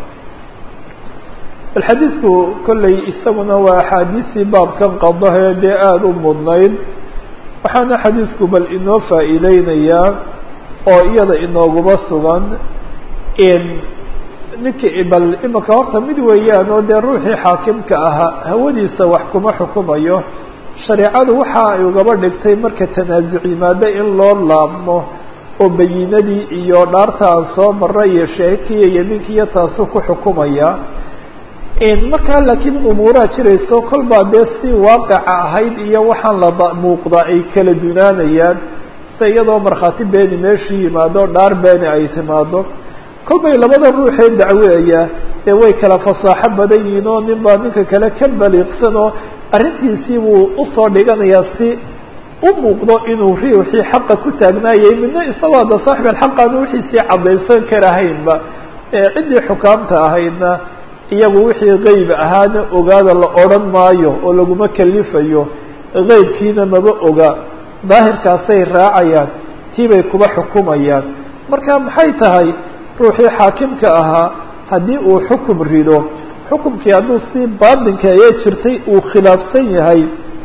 bal xadiidku kolley isaguna waa axaadiistii baabkan qadahee dee aada u mudnayd waxaana xadiidku bal inoo faa'iideynayaa oo iyada inooguma sugan in ninki bal imika horta mid weeyaan oo dee ruuxii xaakimka ahaa hawadiisa wax kuma xukumayo shareecadu waxa ay ugaba dhigtay marka tanaasuc yimaado in loo laabmo oo bayinadii iyo dhaarta aan soo maray iyo sheekiya yamiinkiiyo taasu ku xukumaya markaa laakiin umuuraha jirayso kolbaa dee si waaqica ahayd iyo waxaan la muuqdaa ay kala dunaanayaan dhacaysa iyadoo markhaati beeni meeshii yimaado dhaar beeni ay timaado kolbay labada ruuxee dacweeya ee way kala fasaaxo badan yihiin oo nin baa ninka kale ka baliiqsan oo arrintiisii buu usoo dhiganayaa si u muuqdo inuu riixii xaqa ku taagnaayay midna isagoo hadda saaxib alxaq aanu wixiisii caddaysan karahaynba ee ciddii xukaamta ahaydna iyagu wixii qeyb ahaana ogaada la odhan maayo oo laguma kalifayo qeybkiina maba oga daahirkaasay raacayaan tiibay kuba xukumayaan marka maxay tahay ruuxii xaakimka ahaa haddii uu xukum rido xukumkii hadduu si baatinka ee jirtay uu khilaafsan yahay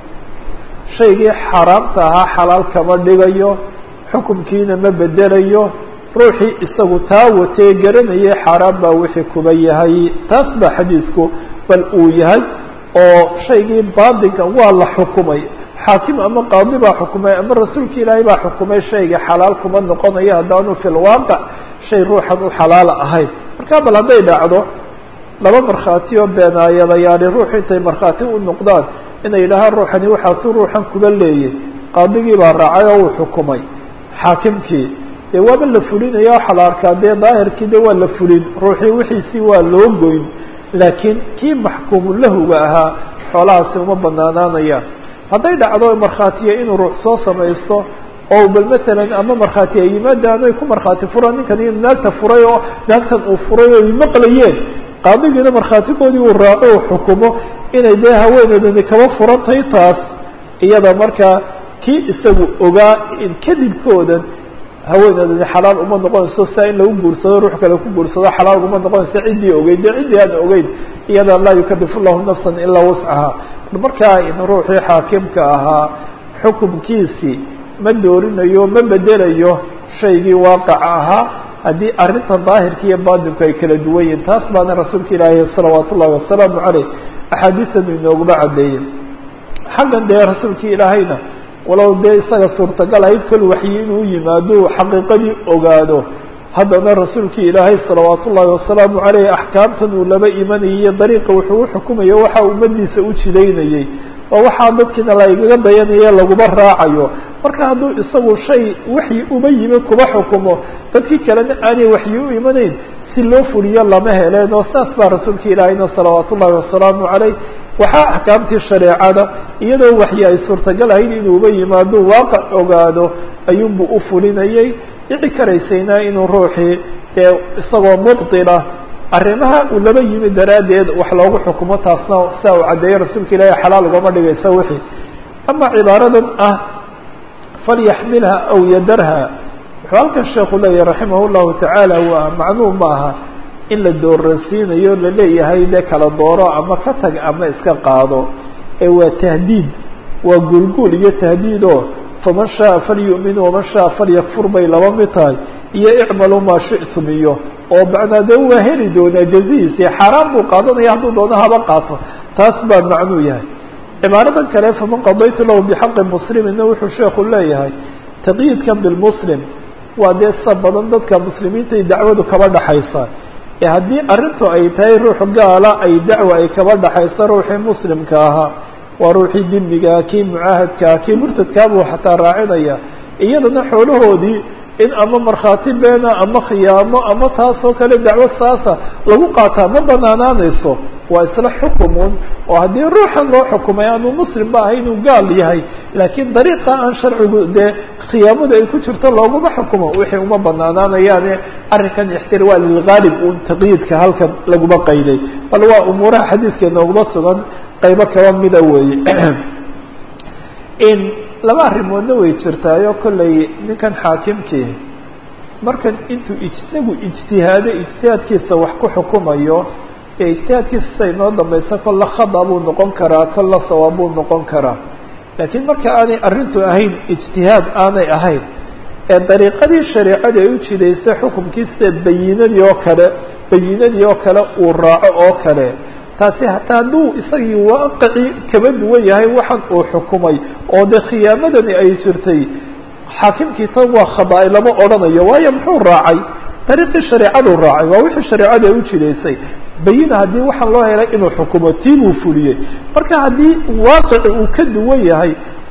shaygii xaaraamta ahaa xalaal kama dhigayo xukumkiina ma bedelayo ruuxii isagu taa watee garanayay xaaraan baa wixii kuba yahay taas baa xadiidku bal uu yahay oo shaygii baatinka waa la xukumay xaakim ama qaadi baa xukumay ama rasuulka ilaahay baa xukumay shayga xalaal kuma noqonayo haddaanu fi lwaaqic shay ruuxan u xalaala ahayn markaa bal hadday dhacdo laba markhaati oo beenaayadayaani ruuxu intay markhaati u noqdaan inay yidhaahaan ruuxani waxaasuu ruuxan kuba leeyay qaadigii baa raacay oo uu xukumay xaakimkii dee waaba la fulinaya waxaa la arkaa dee daahirkii de waa la fulin ruuxii wixiisii waa loo goyn laakiin kii maxkuumu lahuga ahaa xoolahaasi uma banaanaanayaan hadday dhacdo markhaatiya inuu ruux soo samaysto oo bal masalan ama markhaati ay yimaadaan ay ku markhaati furaan ninkan in naagta furay oo naagtan uu furay oo ay maqlayeen qaadigiina markhaatigoodii uu raaco uu xukumo inay dee haweeneedani kaba furantahay taas iyada markaa kii isagu ogaa in kadibkoodan haweeneedani xalaal uma noqonayso saa in lagu guursado ruux kale ku guursado xalaal uma noqonayso ciddii ogeyd dee ciddii aan ogeyn iyada laa yukalifu llahu nafsan ilaa wascaha markaa in ruuxii xaakimka ahaa xukumkiisii ma doorinayo ma bedelayo shaygii waaqaca ahaa haddii arrintan daahirka iyo baatinku ay kala duwan yihin taas baana rasuulka ilaahi salawaat ullahi wasalaamu caleyh axaadiisanu inooguma caddeeyey xaggan dee rasuulka ilaahayna walow dee isaga suurtagal ahayd kol waxyi inuu yimaado xaqiiqadii ogaado haddana rasuulkii ilaahay salawaat ullahi wasalaamu caleyh axkaamtan uu laba imanayay iyo dariiqa wuxuu uxukumayo waxa ummadiisa u jidaynayay oo waxaa dadkiina lagaga dayanaye laguma raacayo marka hadduu isagu shay waxyi uma yimi kuba xukumo dadkii kalena aanay waxyi u imanayn si loo fuliyo lama heleen oo saas baa rasuulka ilaahayna salawaat ullahi wasalaamu caleyh waxaa axkaamtii shareecada iyadoo waxyi ay suurtagal ahayd inuuba yimaado waaqac ogaado ayuunbuu u fulinayay dhici karaysayna inuu ruuxii dee isagoo mubtila arrimaha uu laba yimi daraaddeed wax loogu xukumo taasna saa uu caddeeyey rasuulka ilaahay xalaal ugama dhigaysa wixii ama cibaaradan ah falyaxmilha aw yadarha wuxuu halkan sheekhu leeyahy raximah llahu tacaala waa macnuum maaha in la doorasiinayo laleeyahay de kala dooro ama ka tag ama iska qaado ee waa tahdiid waa gulgul iyo tahdiid oo faman shaaa falyu'min waman shaaa falyakfur bay laba mid tahay iyo icmaluu maa shi'tum iyo oo macnaa dee waa heli doonaa jazihiisi xaaraan buu qaadanaya hadduu doono haba qaato taas baa macnuu yahay cibaaradan kale faman qadaytu lahu bixaqi muslimina wuxuu sheekhu leeyahay taqyiidkan bilmuslim waa dee sa badan dadka muslimiintay dacwadu kaba dhaxaysa ee haddii arrintu ay tahay ruux gaala ay dacwa ay kaba dhaxayso ruuxii muslimka ahaa waa ruuxii dimigaa kii mucaahadkaa kii murtadkaabuu xataa raacinaya iyadana xoolahoodii in ama markhaati beena ama khiyaamo ama taasoo kale dacwo saasa lagu qaataa ma banaanaanayso waa isla xukumun oo haddii ruuxan loo xukumay aanu muslim ba ahay inuu gaal yahay laakiin dariiqa aan sharcigu dee khiyaamada ay ku jirto looguma xukumo wixii uma banaanaanayaane arrinkan ixtirwaa lilgaalib un taqyiidka halkan laguma qayday bal waa umuuraha xadiidkeena uguma sugan qaybo kaba mida weeye in laba arrimoodna way jirtaayo kollay ninkan xaakimkii markan intuu isagu ijtihaado ijtihaadkiisa wax ku xukumayo ee ijtihaadkiisa say noo dambaysa kolla khada buu noqon karaa kolla sawaab buu noqon karaa laakiin marka aanay arrintu ahayn ijtihaad aanay ahayn ee dariiqadii shareecada ay u jidaysay xukumkiisa bayinadii oo kale bayinadii oo kale uu raaco oo kale taasi hataa hadduu isagii waaqicii kaba duwan yahay waxan uu xukumay oo dee khiyaamadani ay jirtay xaakimkii tan waa khadaai lama odhanayo waayo muxuu raacay dariiqii shareecaduu raacay waa wixii shareecada ay u jidaysay bayina haddii waxaan loo helay inuu xukumo tii buu fuliyey marka haddii waaqici uu ka duwan yahay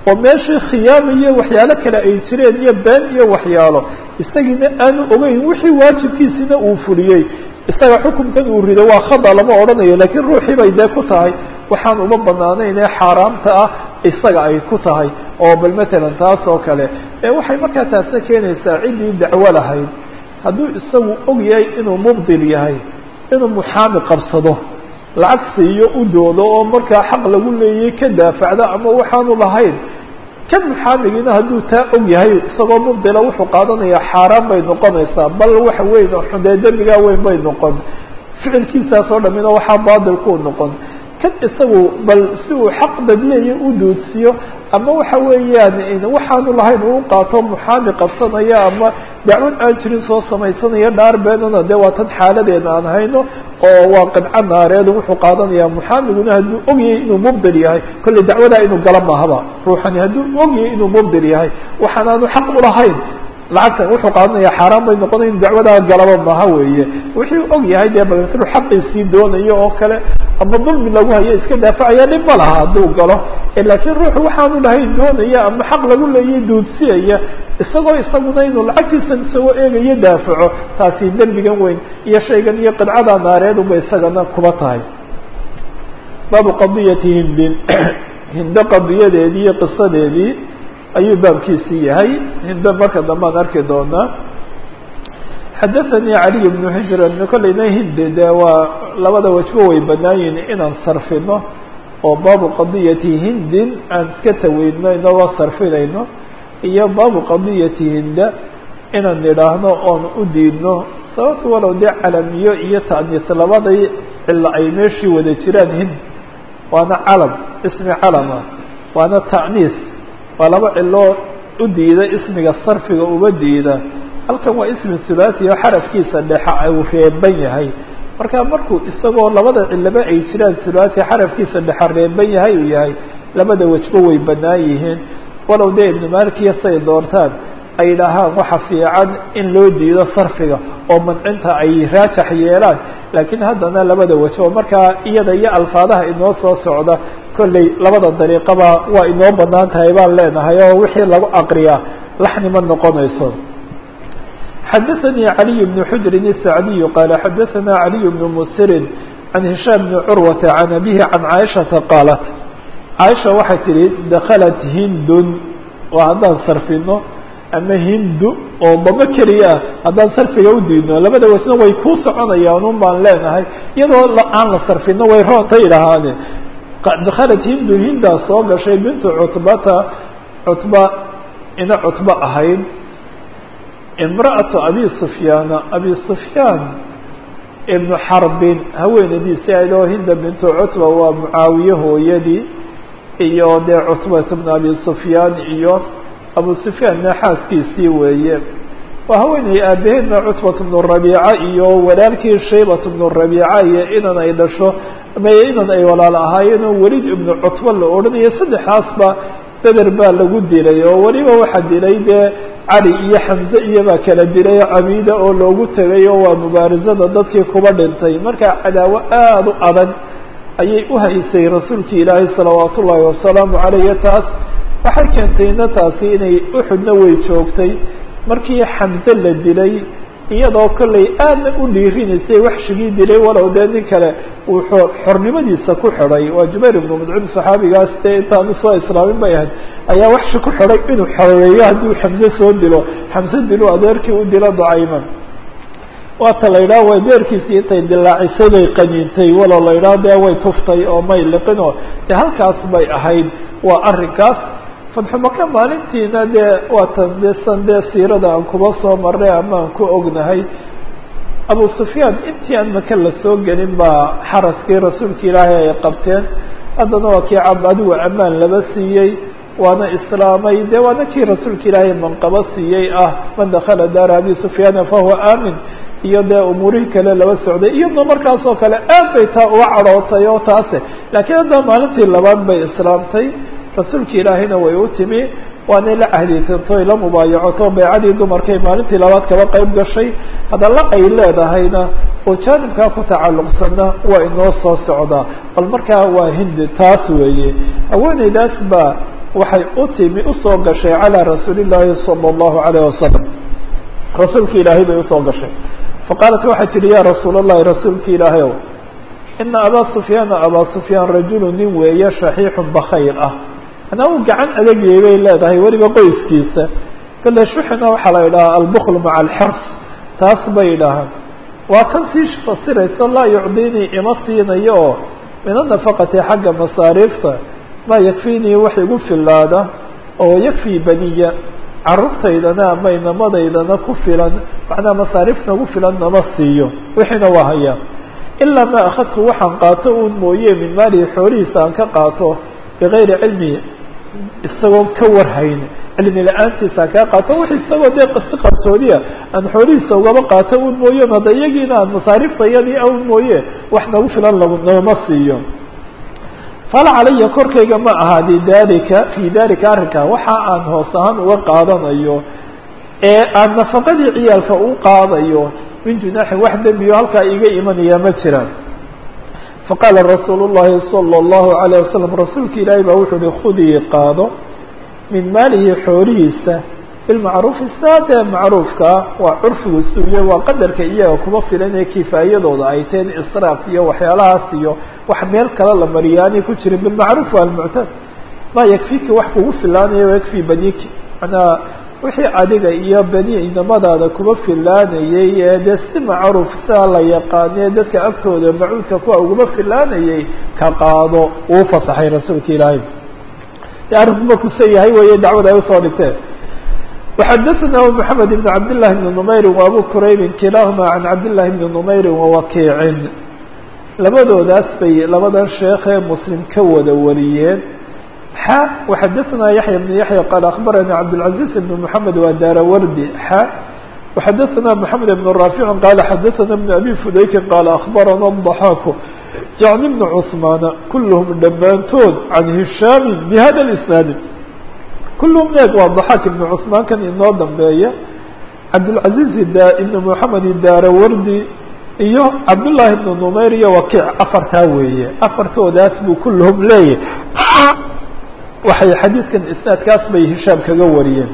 oo meeshii khiyaam iyo waxyaalo kale ay jireen iyo been iyo waxyaalo isagiina aanu ogeyn wixii waajibkiisina uu fuliyey isaga xukunkan uu rido waa khada lama odhanayo laakiin ruuxii bay dee ku tahay waxaan uma banaanayn ee xaaraamta ah isaga ay ku tahay oo bal matalan taas oo kale ee waxay markaa taasna keenaysaa ciddii dacwo lahayd hadduu isagu og yahay inuu mubdil yahay inuu muxaami qabsado lacag siiyo u doodo oo markaa xaq lagu leeyay ka daafacda ama waxaanu lahayn kan muxaamigiina hadduu taa og yahay isagoo mubdila wuxuu qaadanayaa xaaraan bay noqonaysaa bal waxa weyn oo xundee dembigaa weyn bay noqon ficilkiisaas oo dhamina waxaa baadil kuu noqon kan isagu bal si uu xaq dadleeya u duudsiyo ama waxa weeyaan waxaanu lahayn uu qaato muxaami qabsanaya ama dacwad aan jirin soo samaysanaya dhaar beenana dee waa tan xaaladeena aan hayno oo waa qidco naareed wuxuu qaadanayaa muxaamiguna hadduu ogyahay inuu mubdil yahay kolley dacwadaa inuu gala mahaba ruuxani hadduu ogyahay inuu mubdil yahay waxaanaanu xaq ulahayn lacagtan wuxuu qaadanaya xaaraan bay noqonay in dacwadaa galaba maha weeye wixii og yahay dee bal inuu xaqiisii doonayo oo kale ama dulmi lagu hayo iska daafacaya dhib ma laha hadduu galo laakiin ruuxu waxaanu lahayn doonaya ama xaq lagu leeyay duudsiyaya isagoo isaguna inuu lacagtiisan isagoo eegayo daafaco taasi dembigan weyn iyo shaygan iyo qidcada naareed unba isagana kuba tahay baabu qadiyati hindin hindo qadiyadeedii iyo qisadeedii ayuu baabkiisii yahay hindo marka dambe aan arki doonaa xadaثanii caliy bnu hijran kolleyna hindi dee waa labada wajbo way banaayihin inaan sarfino oo baabu qadiyati hindin aan iska taweyno inagoo sarfinayno iyo baabu qadiyati hinda inaan nidhaahno oon u diidno sababta walow dee calamiyo iyo ta'niis labaday cilo ay meeshii wada jiraan hind waana calam ismi calama waana ta'niis waa laba ciloo u diida ismiga sarfiga uga diida halkan waa ismi thulathi oo xarafkiisa dhexe uu reeban yahay marka markuu isagoo labada cilaba ay jiraan thulathi xarafkiisa dhexe reeban yahay uu yahay labada wajbo way banaan yihiin walow dee ibnu malikiya say doortaan ay dhahaan waxa fiican in loo diido sarfiga oo mancinta ay raajax yeelaan laakiin haddana labada wajbo markaa iyada iyo alfaadaha inoo soo socda kolley labada dariiqaba waa inoo banaan tahay baan leenahay oo wixii lagu aqriyaa laxni ma noqonayso xadaثanii caliy bnu xujrin الsacdiy qaala xadaثana caliy bnu musirin can hishaam bni curwata can abihi can caaishata qaalat caaisha waxay tihi dakhalat hindun waa haddaan sarfino ama hindu oo damo keliya ah haddaan sarfiga u diidno labada wajna way kuu soconayaan un baan leenahay iyadoo aan la sarfino way roontay idhahaane dakhalat hindu hindaa soo gashay bintu cutbata cutba ina cutba ahayd imra'atu abi sufyaana abi sufyaan ibnu xarbin haweenadiisi ahayd oo hinda bintu cutba waa mucaawiye hooyadii iyo dee cutbata bnu abi sufyaan iyo abu sufyaanna xaaskiisii weeye waa haweeney aabaheedna cutbat bnu rabiica iyo walaalkii shaybat bnu rabiica iyo inan ay dhasho ama inan ay walaal ahaayeen oo welid ibnu cutba la odhanayo saddexaasba beder baa lagu dilay oo weliba waxaa dilay dee cali iyo xamze iyobaa kala dilay cabiida oo loogu tegay oo waa mubaarizada dadkii kuba dhintay marka cadaawo aada u adag ayay u haysay rasuulkii ilaahay salawaat ullaahi wasalaamu caleyh taas waxay keentayna taasi inay uxudna way joogtay markii xamze la dilay iyadoo kolley aadna u dhiirinaysay waxshigii dilay walow dee nin kale uu xornimadiisa ku xidhay waa jubayr ibnu mudcim saxaabigaas dee intaanu soo islaamin bay ahayd ayaa waxshi ku xidhay inuu xoreeyo hadduu xamze soo dilo xamze dilu adeerkii u dilo dacayman waata la yidhaha way beerkiisii intay dilaacisay bay qaniintay walow la yidhaha dee way tuftay oo may liqinoo dee halkaas bay ahayd waa arrinkaas fatxu maka maalintiina dee waatan dee san dee siirada aan kuba soo marnay ama aan ku ognahay abu sufyaan intii aan maka la soo gelin baa xaraskii rasuulka ilaahay ay qabteen haddana waa kii cab adigu ammaan laba siiyey waana islaamay dee waana kii rasuulka ilaahay manqabo siiyey ah man dakala daara abi sufyaana fahuwa aamin iyo dee umuurihii kale laba socday iyadna markaas oo kale aad bay taa uga cadhootay oo taase laakiin haddana maalintii labaad bay islaamtay rasuulka ilaahayna way u timi waanay la cahdiitanto la mubaayacoto baycadii dumarkay maalintii labaad kaba qayb gashay hadalla ay leedahayna oo jaanibkaa ku tacalluqsana waa inoo soo socdaa bal markaa waa hindi taas weeye haweeneydaas baa waxay u timi usoo gashay calىa rasuuli الlahi salى الlahu عalيه wasalam rasuulka ilaahay bay usoo gashay faqaalat waxay tihi ya rasuul الlahi rasuulka ilaahay ow ina abaa sufyaana abaa sufyaan rajulu nin weeye shaxiixu bakayr ah anaa u gacan adagiyay bay leedahay weliba qoyskiisa kale shuxina waxaa la idhahaa albkl maca alxirs taas bay idhahaan waa tan sii fasirayso laa yucdinii ima siinayo oo min anafaqati xagga masaariifta maa yakfiinii wax igu filaada oo yakfii baniya carruurtaydana ama inamadaydana ku filan macnaa masaariif nagu filan nama siiyo wixiina waa hayaa ilaa maa akhadtu waxaan qaato uun mooye min maalihi xoolihiisa aan ka qaato bigayri cilmi isagoo ka warhayn cilmi la-aantiisa aan kaa qaato wix isagoo dee si qarsoodiya aan xoolihiisa ugaba qaato uun mooye hadda iyagiina aan masaariiftayadii un mooye wax nagu filan nagama siiyo fala calaya korkayga ma ahaadi dalika fii dalika arrinkaa waxa aan hoos ahaan uga qaadanayo ee aan nafaqadii ciyaalka u qaadayo min junaaxin wax dembiyo halkaa iga imanaya ma jiraan faqaala rasuulu llahi salى اllahu عalيه wasalam rasuulka ilaahay baa wuxuu uhi khudii qaado min maalihi xoolihiisa bilmacruufi saadee macruufkaa waa curfigu suuye waa qadarka iyaga kuma filan ee kifaayadooda ay teen israaf iyo waxyaalahaas iyo wax meel kale la mariyaanay ku jirin bilmacruuf waa almuctad maa yakfiki wax kugu filaanayo yakfii baniki manaa wixii adiga iyo bani inamadaada kuma filaanayay ee dee si macruuf saa la yaqaanee dadka agtooda macuudka kuwa uguma filaanayay ka qaado uu fasaxay rasuulka ilaahay de arrinku markuusa yahay weeye dacwada ay usoo dhigteen وxadثna محamed بن cabd للhi بن نmayri وabu quraybi kilahuma عan cabd للhi بn نmayri وwakiicin labadoodaas bay labadan sheekee mslim ka wada wariyeen xa وxadثna yaحya بن yaحya qaal aخbarana cabdالعaزيز بن محamed waa daarawardi xa وxadثna محamed بن raafic qaala xadثna بن abi fudaykin qaala aخbarana الضaxاak yعni بn cثmaana kulhm dhammaantood can hishaami bhada الاسnaad kulhm neeg waa ضaxaak ibn cثmaan kan inoo dambeeya cabdالcaزiز ibn moxamed daarawardi iyo cabdالlahi ibn numayr iyo wakiic afartaa weeye afartoodaas buu kulhum leeyahy waxay xadiidkan isnaadkaas bay hishaam kaga wariyeen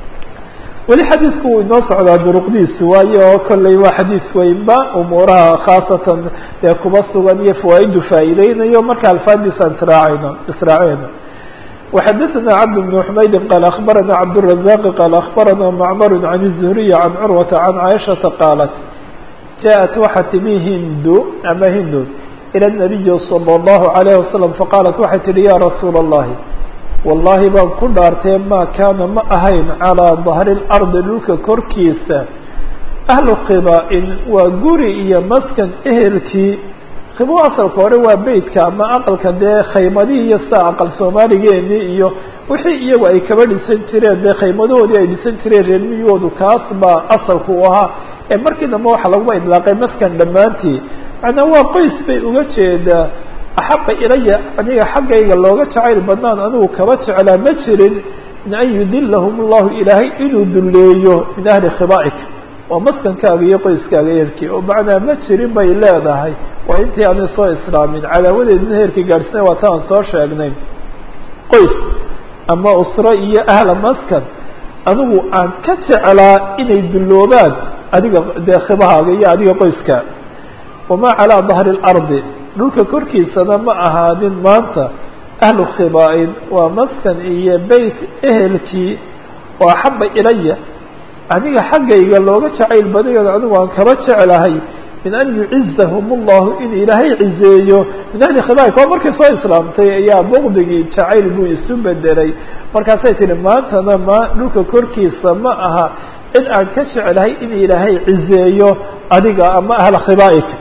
weli xadiidku uu inoo socdaa duruqdiisi waayo oo kolley waa xadiis weynba umuuraha khaasatan dee kuba sugan iyo fawaa'idu faa'iideynayo marka alfaadiisaan israacayno israaceyno وxadثna cبd بن حmayd qال أخbarana cبدالرزاq qال أخbarana معmr عن الزهري عن cروة عن cائشhaةa qاaلت jaءت waxa timi hindu ama hindud ilى النaبiي صلى الله عليه وسلم faqاaلت waxay tihi ya رasuul الlahi wallahi baan ku dhaartee ma kaana ma ahayn calىa ظahri الأrضi dhulka korkiisa ahlu qibaa-in waa guri iyo maskan ehelkii khibo asalka hore waa beytka ama aqalka dee khaymadihii iyo sida aqal soomaaligeenii iyo wixii iyagu ay kaba dhisan jireen dee khaymadahoodii ay dhisan jireen reermiyoodu kaas baa asalku u ahaa ee markii dambe waxaa laguma idlaaqay maskan dhammaantii macnaa waa qoys bay uga jeedaa axaqa ilaya aniga xaggayga looga jacayl badnaan anigu kaba jeclaa ma jirin min an yudilahum allahu ilaahay inuu dulleeyo min ahli khibaaika waa maskankaaga iyo qoyskaaga eerkii oo macnaa ma jirin bay leedahay waa intii aanay soo islaamin cadaawadeedina heerkii gaadhsina waa ta aan soo sheegnay qoys ama usro iyo ahla maskan anigu aan ka jeclaa inay dulloobaan adiga dee khibahaaga iyo adiga qoyska wamaa calaa dahri اlardi dhulka korkiisana ma ahaanin maanta ahlu khibaa-in waa maskan iyo beyt ehelkii oo axaba ilaya aniga xaggayga looga jacayl badayood anigu aan kaba jeclahay min an yucizahum اllahu in ilaahay cizeeyo min ahli khibaaik oo markay soo islaamtay ayaa bugdigii jacayl buu isu bedelay markaasay tihi maantana ma dhulka korkiisa ma aha cid aan ka jeclahay in ilaahay cizeeyo adiga ama ahla khibaaik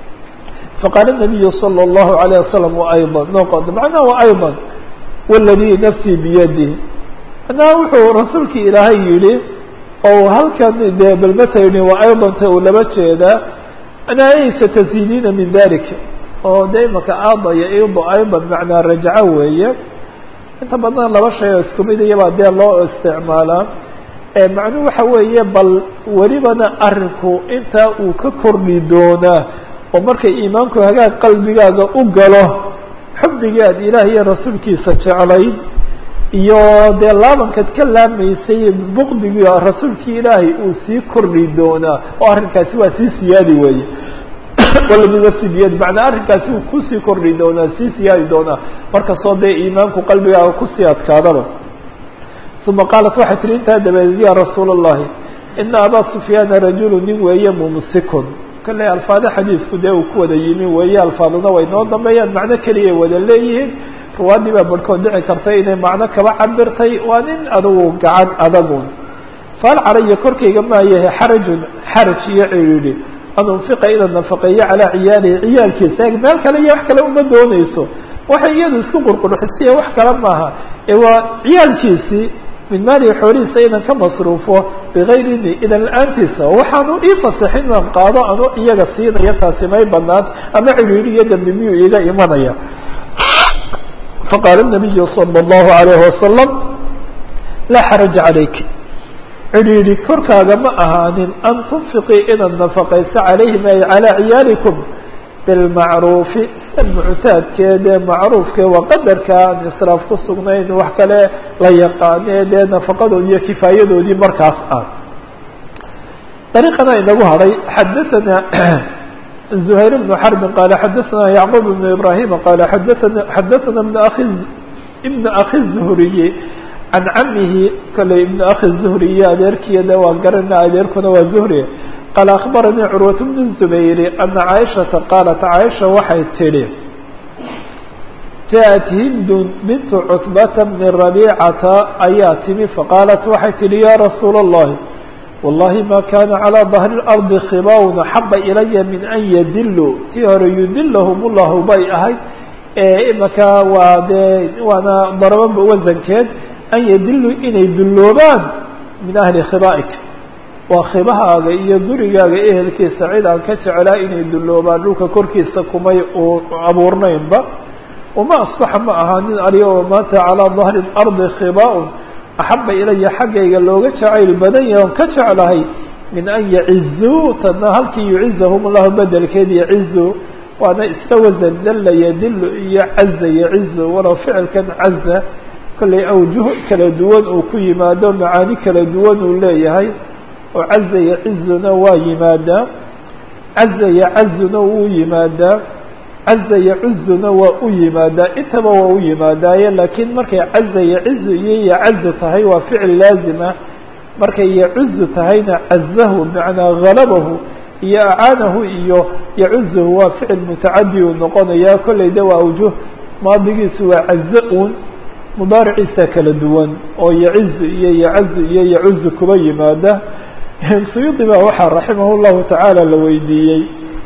faqaala الnabiyu salى الlahu عalيه wasalam وayضا noqod macnaha وayضا wاladii nafsii biyadih macnaha wuxuu rasuulkii ilaahay yihi oo halkan dee balmatayni waa aydanta uu laba jeedaa manaa aysa taziidiina min dalik oo de imaka aada iyo ido aydan macnaa rajco weeye inta badan laba shay oo isku mid iyabaa dee loo isticmaalaa macnuhu waxa weeye bal welibana arinku intaa uu ka kordhi doonaa oo markay iimaanku hagaag qalbigaaga u galo xubbigaad ilaah iyo rasuulkiisa jeclayd iyo dee laabankaad ka laamaysay buqdigii rasuulkii ilaahay uu sii kordhi doonaa oo arrinkaasi waa sii siyaadi weeye wala binafsi biyad macnaa arrinkaasi uu kusii kordhi doonaa sii siyaadi doonaa markastoo dee iimaanku qalbigaaga kusii adkaadaba uma qaalat waxay tihi intaa dabadeed ya rasuula allahi ina abaa sufyaana rajulu nin weeye mumsikun kale alfaada xadiidku dee uu ku wada yimi weeye alfaadana way noo dambeeyaan macno keliya wada leeyihiin ruwaadii baa barhkood dhici kartay inay macno kaba cabirtay waa nin adugu gacan adagun faal calaya korkayga maayahe xarajun xaraj iyo ciidhi an unfiqa ina nafaqeeyo calaa ciyaalihi ciyaalkiisa eg meel kale iyo wax kale uma doonayso waxay iyadu isku qurqurxisiya wax kale maaha ee waa ciyaalkiisii min maalihi xoolihiisa inan ka masruufo bigayri idni idan la-aantiisa waxaanu ii fasaxin inaan qaado ano iyaga siinaya taasi may banaan ama cidhiidhi iyo dambi miyuu iiga imanaya faqaala nabiyu sala allahu alayhi wasalam laa xaraja calayk cidhiidhi korkaaga ma ahaanin an tunfiqii inaad nafaqayso calayhim ay calaa ciyaalikum bilmacruufi sida muctaadkeedee macruufkee waa qadarka aan israaf ku sugnayn wax kale la yaqaanee dee nafaqadoodi iyo kifaayadoodii markaas ah dariiqana inagu hadhay xadathana زهير بن حرب قال حدثنا يعقوب بن إبراهيم قال حدثنا حدثنا ابن أخي ابن أخي الزهري عن عمه قال ابن أخي الزهري أديركي دوا قرنا أديركنا وزهري قال أخبرني عروة بن الزبير أن عائشة قالت عائشة وحي تلي جاءت هند بنت عتبة بن الربيعة أياتني فقالت وحي تلي يا رسول الله والله ما كان على ظهر الأرض خباء حب إلي من أن يدلوا تيهر يدلهم الله باي أهي إمكا وانا ضربا بوزن كاد أن يدلوا إن يدلوبان من أهل خبائك وخبها يدري إيه الكي سعيد عن كتعلا إن يدلوبان لوك كوركي سكمي أبورنين با وما أصبح معها اليوم مات على ظهر الأرض خباء أحب إلي حقيقة لو جعل بدنيا وكجعلها من أن يعزوا تنهلك يعزهم الله بدل كذي يعزوا وأنا استوز دل يدل يعز يعز ولو فعل كان عز كل أوجه كلا دوان أو كي ما دام معاني كلا دوان ولا يهي وعز يعزنا ويمادا عز يعزنا ويمادا عز يعزنا ويمادا إتما ويمادا لكن مركي عز يعز يعز تهي وفعل لازمة مركي يعز تهينا عزه بمعنى غلبه يعانه إيوه يعزه وفعل متعدي ونقون يا كل دواء وجه ماضي سوى عزؤون مضارع ساكل الدوان أو يعز يعز يعز كبي مادا سيوطي ما وحى رحمه الله تعالى لويديي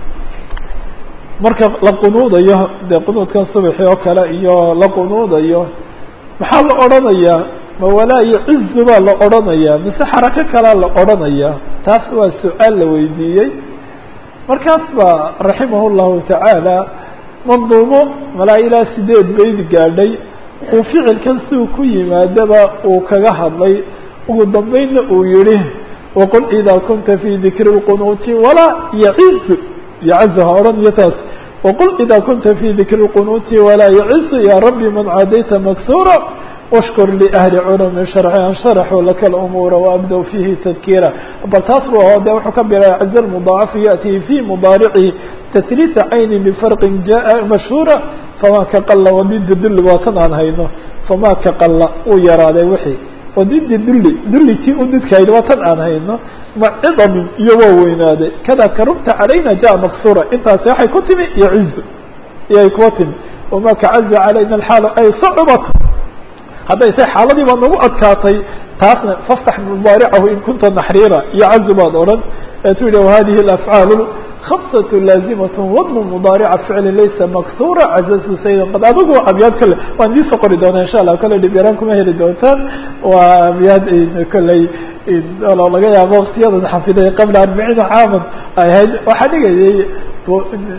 marka la qunuudayo dee qunuudkan subaxi oo kale iyo la qunuudayo maxaa la odhanayaa ma walaa iyo cizu baa la odhanayaa mise xarako kalea la odhanayaa taas waa su-aal la weydiiyey markaas baa raximah llahu tacaala manduumo malaa ilaa sideed bayd gaadhay uu ficilkan siuu ku yimaadaba uu kaga hadlay ugu dambeynna uu yihi waqul idaa kunta fi dikri lqunuuti walaa yaciz يعزها أوران يتاس وقل إذا كنت في ذكر القنوت ولا يعز يا ربي من عاديت مكسورا واشكر لأهل علم الشرع أن شرحوا لك الأمور وأبدوا فيه تذكيرا بل تصروا هذا وحكبر عز المضاعف يأتي في مضارعه تثليث عين بفرق جاء مشهورا فما كقل وضد الدل وطنعا هينه فما كقل ويرى له وحي وضد الدل دل تي أدد كاين وطنعا هينه مع عظم يووين هذا كذا كرمت علينا جاء مكسورة انت سيحي كتمي يعز يا كوتم وما كعز علينا الحال اي صعبت هذا يسي حالدي ما نبو أدكاتي تاسنا فافتح مضارعه إن كنت نحريرا يعز بعض أولا تقول وهذه الأفعال خمسة لازمة وضم مضارع فعل ليس مكسورة عزز سيدا قد أبقوا أبياد كله وأن دي سقري دونا إن شاء الله كل اللي بيرانكم أهل دوتان وأبياد كل الله الله يا مغتياض حفظه قبل أربعين عاما وحديقة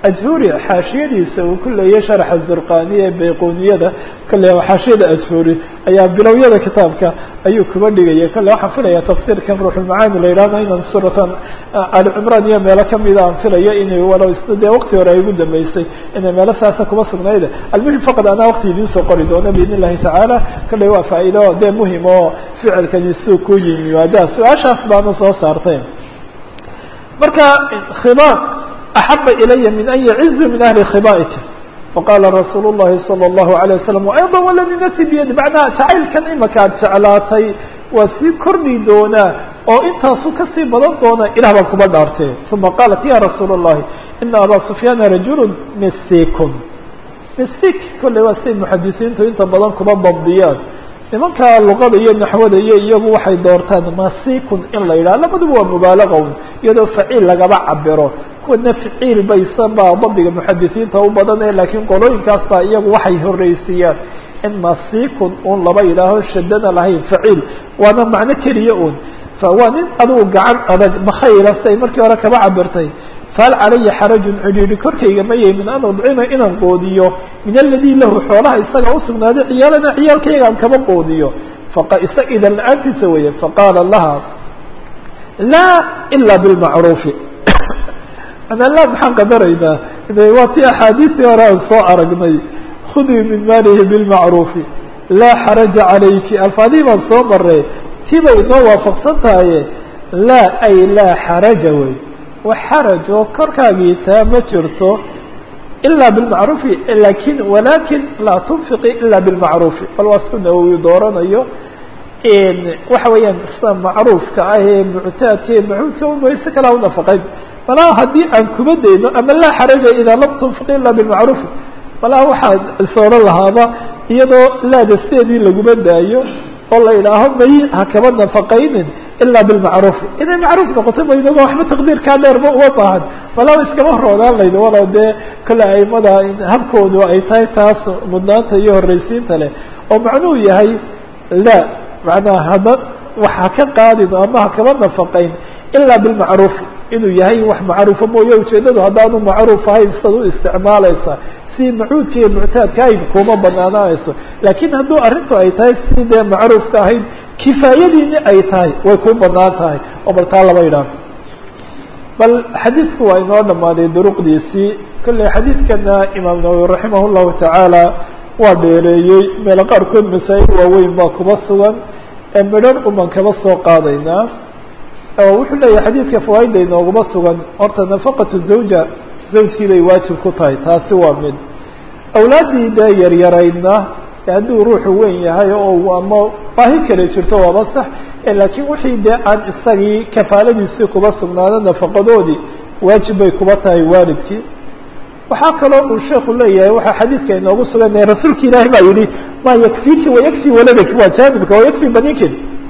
ajhuri xaashiyadiisa uu ku leeyahay sharxa zurqaniya ee bayquniyada kale xaashiyada ajhuri ayaa bilowyada kitaabka ayuu kuba dhigaya kale waxaan filaya tafsiirkan ruuxulmacaani la yidhahdo inaan suuratan ali cimraan iyo meelo kamida aan filaya inay walow isna dee waqti hore ay ugu dambeysay inay meelo saasa kuma sugnayda almuhim faqad anaa waqti idiin soo qori doono biidn illahi tacaala kale waa faa'iido dee muhim oo ficilkani siduu ku yimi waadaa su-aashaas baana soo saartay marka khiba axaba ilaya min an yacizu min ahli khiba'ika faqala rasuul الlahi salى الlahu عalيه wasalam ayضا waladii nafsi biyadi macnaha jacaylkan imaka ad jeclaatay waa sii kordhi doonaa oo intaasu kasii badan doona ilah baan kuba dhaartee uma qalat ya rasuul الlahi ina aba sufyaana rajul misikun misik kolley waa siay muxadisiintu inta badan kuba dabdiyaan nimanka luqada iyo naxwada iyo iyagu waxay doortaan masikun in la yidhaha labaduba waa mubaalagown iyadoo faciil lagaba cabiro kuwana ficiil baysan baa dabdiga muxadisiinta u badan ee laakiin qolooyinkaas baa iyagu waxay horeysiiyaan in masikun un laba yidhaaho shadana lahayn faciil waana macno keliya un fa waa nin adigu gacan adag makhayla say markii hore kaba cabirtay fahal calaya xarajun cidhiidhi korkayga ma yahay min an udcima inaan qoodiyo min aladi lahu xoolaha isaga usugnaaday ciyaalana ciyaalkayga aan kaba qoodiyo faisa idan la-aantiisa weeye faqaala laha laa ila bilmacruufi ana la maxaan qadaraynaa waa ti axaadiistii hore aan soo aragnay khudii min maalihi bilmacruufi laa xaraja calayki alfaadii baan soo maray tiba inoo waafaqsan tahaye laa ay laa xaraja wey wax xaraj oo korkaagii taa ma jirto ilaa bilmacruufi lakin walakin laa tunfiqi ila bilmacruufi bal waa suna uu dooranayo waxa weeyaan sida macruufka ah ee muctaadka ee macuudka umayse kala u nafaqayn malaa haddii aan kuba dayno ama laa xaraja idaa lam tunfiq ila bilmacruufi malaa waxaa sooran lahaaba iyadoo laadasteedii laguma daayo oo la idhaaho may ha kaba nafaqaynin ilaa bilmacruufi inay macruuf noqoto maynaba waxba taqdiirkaa dheerba uma baahan malaa iskama roodaan laydo walow dee kale aimada habkoodu ay tahay taas mudnaanta iyo horeysiinta leh oo macnuhu yahay la macnaha hada waxa ka qaadin ama ha kaba nafaqayn ilaa bilmacruufi inuu yahay wax macruufa mooye ujeedadu haddaanu macruuf ahayn siad u isticmaalaysa si macuudka iyo muctaadka ahayd kuma banaanaanayso laakiin hadduu arrintu ay tahay si dee macruufka ahayd kifaayadiini ay tahay way ku banaan tahay oo bal taa laba idhaan bal xadiidku waa inoo dhamaaday duruqdiisii kolley xadiidkana imaam nawawi raximah llahu tacaala waa dheereeyey meelo qaarkood masaa'il waaweyn baa kuba sugan ee midhan uman kaba soo qaadaynaa oo wuxuu leeyahay xadiidka fawaaida inooguma sugan horta nafaqatu zawja zawjkii bay waajib ku tahay taasi waa mid awlaaddii dee yaryaraydna hadduu ruuxu weyn yahay oo ama baahi kale jirto waaba sax laakiin wixii dee aan isagii kafaaladiisii kuba sugnaado nafaqadoodii waajib bay kuba tahay waalidkii waxaa kaloo uu sheeku leeyahay waxaa xadiidka inoogu sugan rasuulka ilaahi baa yihi ma yakfiki wayakfi waladaki waa jaanibka wayakfi baninkin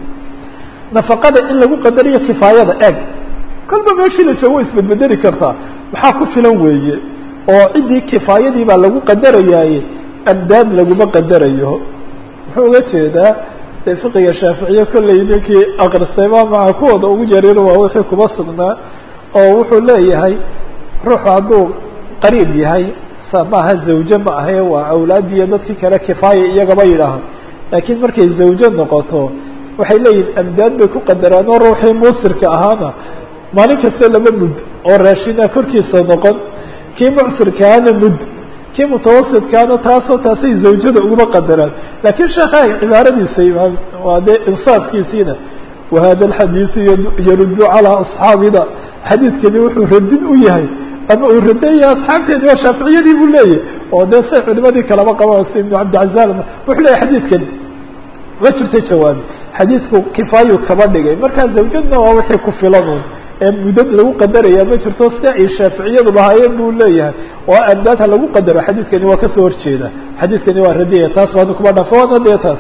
nafaqada in lagu qadariyo kifaayada eeg kolba meeshii la joogo isbedbedeli kartaa maxaa ku filan weeye oo ciddii kifaayadii baa lagu qadarayaaye amdaad laguma qadarayo muxuu uga jeedaa dee fiqiga shaaficiye kolley ninkii akristay ma maca kuwooda ugu jariiro waa wixii kuba sugnaa oo wuxuu leeyahay ruuxu hadduu qariib yahay sa maaha zawje ma ahe waa awlaadiiyo dadkii kale kifaaya iyagaba yidhaaha laakiin markay zawjo noqoto waxay leeyihin amdaad bay ku qadaraan oo ruuxii muusirka ahaana maalin kasta laba mud oo raashina korkiisa noqon kii mucsirkaana mud kii mutawasidkaana taasoo taasay zawjada uguma qadaraan laakiin sheekha cibaaradiisa imaam waa dee insaafkiisiina wahada alxadiisu yaruddu calaa asxaabina xadiidkani wuxuu radin u yahay ama uu radaya asxaabteeni waa shaaficiyadii buu leeyahy oo dee say culimadii kalaba qabaan si ibnu cabdicazal wuxuu leeyahy xadiidkani ma jirta jawaabi xadiidku kifaayu kaba dhigay markaa zawjadna waa wixii ku filan un ee mudad lagu qadaraya ma jirto sida ay shaaficiyadu lahaayeen buu leeyahay oo amdaad ha lagu qadaro xadiidkani waa kasoo horjeeda xadiidkani waa radiyaya taas waana kuma dhafo waana dee taas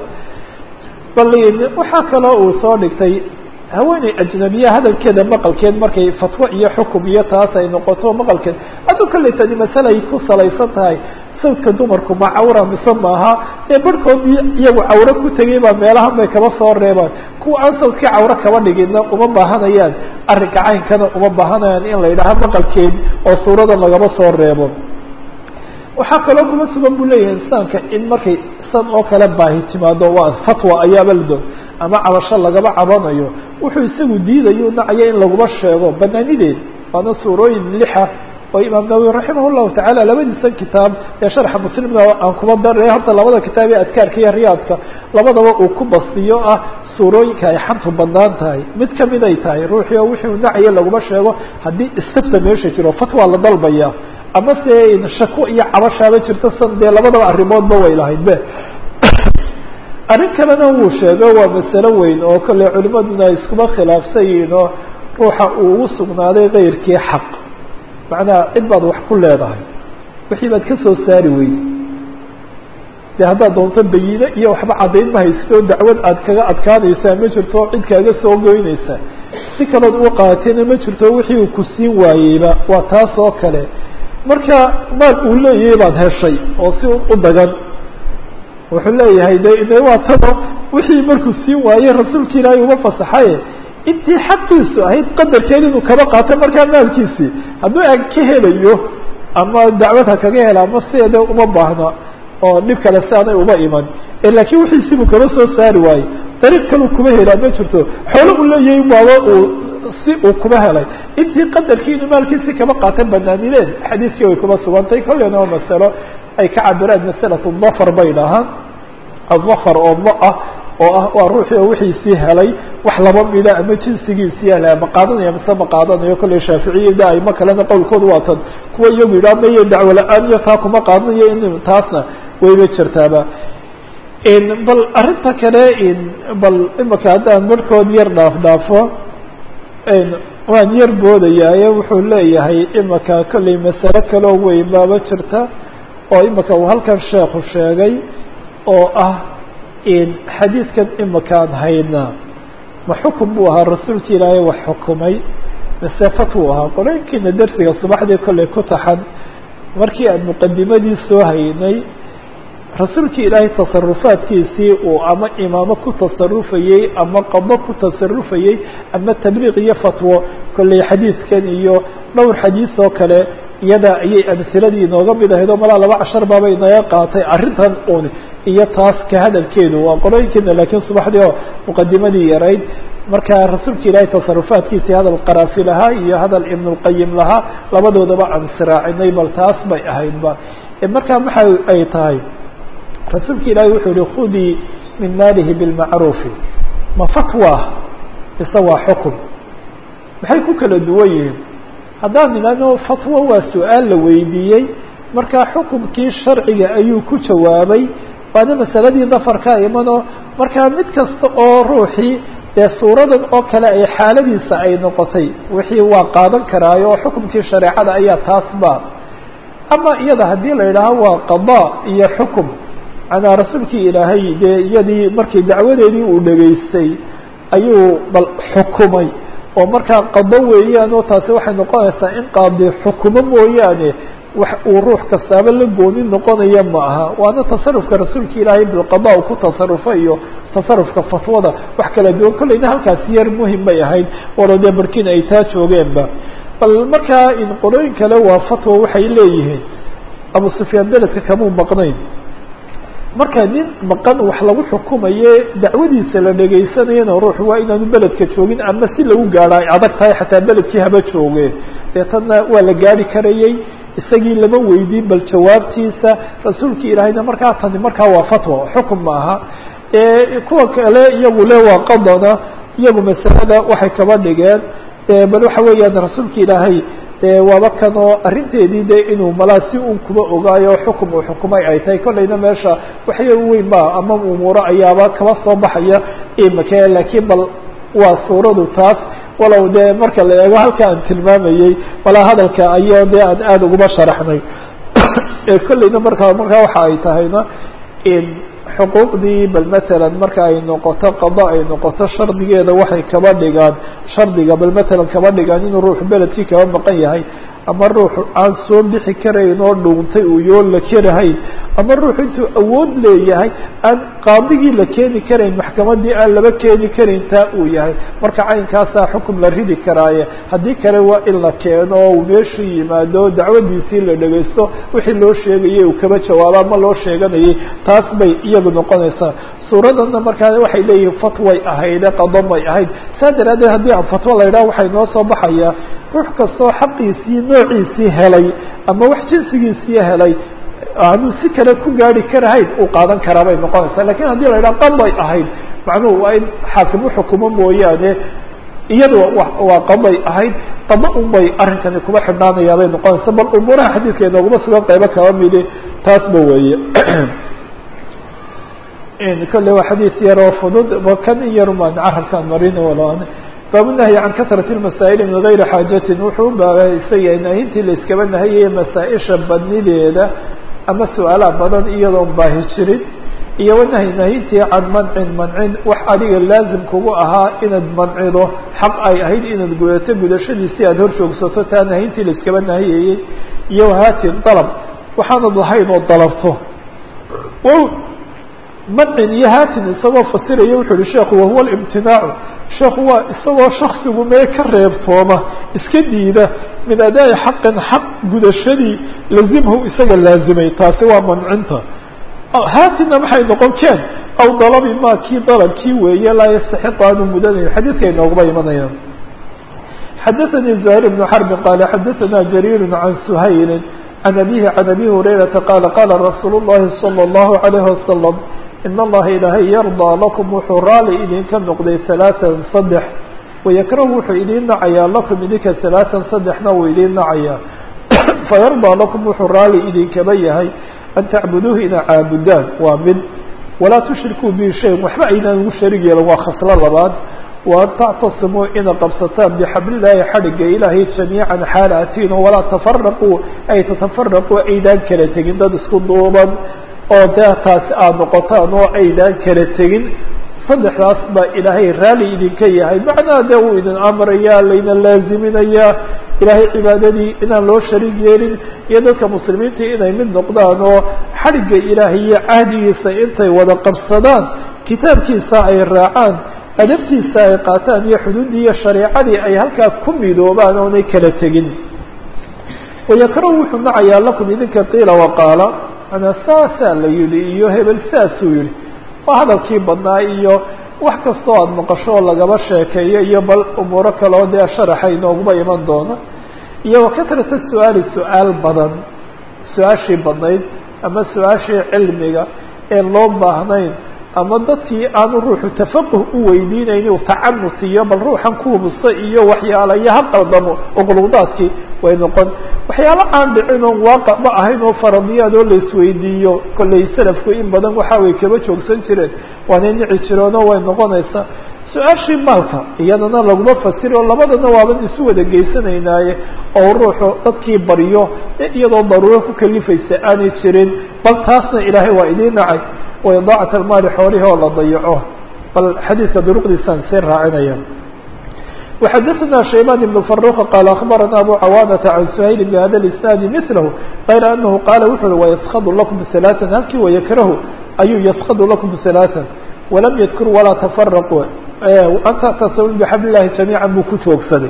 bal waxaa kaloo uu soo dhigtay haweeney ajnabiya hadalkeeda maqalkeed markay fatwo iyo xukum iyo taas ay noqoto maqalkeed hadduu kalley tani masale ay ku salaysan tahay sawdka dumarku ma cawra mise maaha ee barhkood iyagu cawro ku tegay baa meelahan bay kaba soo reebaan kuwa aan sawdkii cawro kaba dhigina uma baahanayaan arrinka caynkana uma baahanayaan in la yidhaaha maqalkeed oo suuradan lagaba soo reebo. waxaa kaloo kuma sugan buu leeyahay insaanka in markay san oo kale baahi timaado waa fatwa ayaaba lado ama cabasho lagaba cabanayo wuxuu isagu diidayo nacaya in laguma sheego banaanideed waana suurooyin lixa oo imaam nawawi raximah llahu tacaala labadiisa kitaab ee sharxa muslimna aan kuma daray horta labada kitaab ee adkaarka iyo riyaadka labadaba uu ku basiyo ah suurooyinka ay xantu banaan tahay mid kamid ay tahay ruuxii oo wixii nacaya laguma sheego haddii istifta meesha jiro fatwa la dalbaya ama se shako iyo cabashaaba jirto san dee labadaba arrimoodba way lahayd be arrin kalena wuu sheego waa masalo weyn oo kolley culimaduna ay iskuma khilaafsan yihiin oo ruuxa uu ugu sugnaaday kayrkii xaq macnaha cid baad wax ku leedahay wixii baad ka soo saari weyday dee haddaad doonto bayine iyo waxba caddayn ma haysto dacwad aad kaga adkaanaysaa ma jirto cid kaaga soo goynaysa si kalood uga qaatayna ma jirto wixii uu ku siin waayeyba waa taas oo kale marka maal uu leeyahay baad heshay oo si u dagan wuxuu leeyahay de de waa tano wixii markuu siin waayey rasuulka ilaahay uma fasaxaye intii xaqiisu ahayd qadarkeed inuu kaba qaato markaa maalkiisii hadduu aan ka helayo ama dacwad ha kaga hela ama sideeda uma baahna oo dhib kale si aanay uma iman laakiin wixiisibuu kaba soo saari waaye dariiq kaleu kuma helaa ma jirto xoolo uu leeyahay waaba uu si uu kuma helay intii qadarkii inuu maalkiisii kaba qaatan banaanideed xadiiskii way kuma sugantay kolleyna waa masalo ay ka cabiraan masalatu dafar bay dhahaan adafar oo ma ah oo ah waa ruuxii oo wixiisii helay wax laba mida ama jinsigiisii helay ma qaadanaya mise ma qaadanayo kolley shaaficiyada ayma kalena qowlkoodu waa tan kuwa iyagu yidhaha maye dacwo la-aan iyo taa kuma qaadanayo in taasna wayba jirtaaba bal arrinta kale bal imaka haddaan markood yar dhaaf dhaafo waan yar boodayaaye wuxuu leeyahay imaka kolley masalo kaloo weyn baaba jirta oo imaka uu halkan sheekhu sheegay oo ah xadiidkan imakaan haynaa ma xukun buu ahaa rasuulka ilaahay wax xukumay mise fatwuu ahaa qoreenkiina darsiga subaxdii kolley ku taxan markii aan muqadimadii soo haynay rasuulka ilaahay tasarufaadkiisii uu ama imaamo ku tasarufayey ama qado ku tasarufayey ama tabliiq iyo fatwo kolley xadiidkan iyo dhowr xadiis oo kale iyada ayay amhiladii inooga mid ahayd oo malaa laba cashar baaba inaga qaatay arrintan un iyo taas ka hadalkeedu waa qorooyinkeena laakiin subaxdii oo muqadimadii yarayd marka rasuulka ilaahay tasarufaadkiisii hadal qaraafi lahaa iyo hadal ibn اlqayim lahaa labadoodaba aan siraacinay bal taas bay ahaydba marka maxa ay tahay rasuulka ilaahay wuxuu yihi khudii min maalihi bilmacruufi ma fatwa mise waa xukum maxay ku kala duwan yihiin haddaan idhaahno fatwo waa su-aal la weydiiyey marka xukumkii sharciga ayuu ku jawaabay waana masaladii dafarka imano markaa mid kasta oo ruuxii dee suuradan oo kale ay xaaladiisa ay noqotay wixii waa qaadan karaayo oo xukumkii shareecada ayaa taas ba ama iyada haddii la yidhaaho waa qadaa iyo xukum manaa rasuulkii ilaahay dee iyadii markii dacwadeedii uu dhegaystay ayuu bal xukumay oo markaa qado weeyaan oo taasi waxay noqonaysaa in qaadi xukumo mooyaane wax uu ruux kastaaba la gooni noqonaya ma aha waana tasarufka rasuulka ilaahay bilqada uu ku tasarufo iyo tasarufka fatwada wax kala duwan kolleyna halkaasi yar muhim bay ahayd walo dee barkin ay taa joogeenba bal markaa in qolooyin kale waa fatwa waxay leeyihiin abu sufyaan beledka kamuu maqnayn marka nin maqan wax lagu xukumaye dacwadiisa la dhegaysanayana ruux waa inaanu beledka joogin ama si lagu gaadha ay adag tahay xataa beledkii haba jooge deetanna waa la gaari karayey isagii lama weydiin bal jawaabtiisa rasuulkii ilaahayna markaa tani markaa waa fatwa xukum ma aha kuwa kale iyagu le waa qadana iyagu masalada waxay kaba dhigeen bal waxa weeyaan rasuulka ilaahay waaba kanoo arrinteedii de inuu malaa si un kuba ogaayo xukum uu xukumay ay tahay kollayna meesha waxya weyn ba ama umuuro ayaaba kaba soo baxaya imake laakiin bal waa suuradu taas walow dee marka la eego halka aan tilmaamayey walaa hadalka ayo dee aan aada uguma sharaxnay kollayna markaa markaa waxa ay tahayna in xuquuqdii bal matalan marka ay noqoto qada ay noqoto shardigeeda waxay kaba dhigaan shardiga bal matalan kaba dhigaan inuu ruux beledkii kaba maqan yahay ama ruux aan soo bixi karayn oo dhuuntay uu yoo la kerahayn ama ruux intuu awood leeyahay aan qaadigii la keeni karayn maxkamadii aan laba keeni karayn taa uu yahay marka caynkaasaa xukum la ridi karaaye haddii kale waa in la keeno oo meeshuu yimaado dacwadiisii la dhegaysto wixii loo sheegayay uu kaba jawaabo ama loo sheeganayay taas bay iyagu noqonaysaa suuradana markaa waxay leeyihiin fatway ahayde qado may ahayd saa daraaddeed haddii aan fatwo la yidhaha waxay noo soo baxayaa ruux kastoo xaqiisii noociisii helay ama wax jinsigiisii helay aanu si kale ku gaari karahayn uu qaadan karaa bay noqonaysaa lakin haddii la yidhaha qaday ahayd macnuhu waa in xaakim uxukumo mooyaane iyada waa qaday ahayd qado un bay arrinkani kuma xidhnaanayaa bay noqonaysaa bal umuuraha xadiidka inooguma sugan qaybo kaba midi taasba weeye kolle waa xadiis yar oo fudud kan in yar maan carabkaan marin wala baabu nahyi can kasrati lmasaa'ili min gayri xaajatin wuxuu ubaabaysan yahay nahintii la iskaba nahiyaya masaa-isha badnideeda ama su-aalaha badan iyadoon baahi jirin iyo wanahyi nahintii can mancin mancin wax adiga laazim kugu ahaa inaad mancido xaq ay ahayd inaad gudato gudashadiisii aada hor joogsato taa nahintii la iskaba nahiyayey iyo wahaatin dalab waxaanad lahayn oo dalabto mancin iyo haatin isagoo fasiraya wuxu uhi sheekhu wahuwa alimtinaacu sheekhu waa isagoo shaksigu mee ka reebtooma iska diida min adaa'i xaqin xaq gudashadii lazimhu isaga laazimay taasi waa mancinta haatinna maxay noqon keen aw dalabi ma kii dalabkii weeye laa yastaxiqu aanu mudanayn xadiidkay nooguma imanayaan xadaثanii زuhayr بن xرb qala xadaثana jariir can shayli can abihi can abi hurayrata qala qala rasuul الlahi salى الlahu عalayه wasalam in allaha ilaahay yardaa lakum wuxuu raali idinka noqday halaatan saddex wayakrahu wuxuu idiin nacayaa lakum idinka halaatan saddexna wuu idiin nacayaa fayardaa lakum wuxuu raali idinkaba yahay an tacbuduuhu ina caabudaan waa mid walaa tushrikuu bihi shayan waxba aynaan ugu sharig yeelan waa khaslo labaad wa an tactasimuu ina qabsataan bixablillaahi xadhigga ilaahay jamiican xaala atiin walaa tafaraquu ay tatafaraquu aydaan kala tegin dad isku duuban oo dee taasi aada noqotaan oo aydaan kala tegin saddexdaas baa ilaahay raalli idinka yahay macnaha dee wuu idin amrayaa layna laaziminayaa ilaahay cibaadadii inaan loo shariig yeelin iyo dadka muslimiinta inay mid noqdaan oo xadhigga ilaahay iyo cahdigiisa intay wada qabsadaan kitaabkiisa ay raacaan adabtiisa ay qaataan iyo xuduuddii iyo shareecadii ay halkaa ku midoobaan oonay kala tegin wayakrahu wuxuu nacayaa lakum idinka qiila waqaala manaa saasaa la yihi iyo hebel saasuu yihi waa hadalkii badnaa iyo wax kastoo aada maqasho oo lagaba sheekeeyo iyo bal umuuro kale oo dee sharaxa inooguma iman doona iyo wakasrata su-aali su-aal badan su-aashii badnayd ama su-aashii cilmiga een loo baahnayn ama dadkii aanu ruuxu tafaquh u weydiinayn u tacanut iyo bal ruuxan kuhubsa iyo waxyaala iyo ha qaldamo oqluqdaadkii way noqon waxyaalo aan dhicin oon waaqac ma ahayn oo faradiyaad oo la isweydiiyo kollay salafku in badan waxa way kaba joogsan jireen waanay nici jireenoo way noqonaysaa su-aashii maalka iyadana laguma fasiri oo labadana waaban isu wada geysanaynaaye oo ruuxu dadkii baryo iyadoo daruuro ku kalifaysa aanay jirin bal taasna ilaahay waa idiin nacay وإضاعة المال xoolihii oo la dayaco bal xadiidka duruqdiisaan sii raacinaya وxadثna شhaybان بن فروq qال أخبرna أbو cawاnة عن سhayل بhda الإسناaد مثله غayra أنه qاla wuxu ui ويskd لكم ثaلاثا halkii وykrhu ayuu yskd لكم ثaلاثا وlam ydkr وalaa تفرqوا an تctaصموا بxبل اللahi جaميعا buu ku joogsaday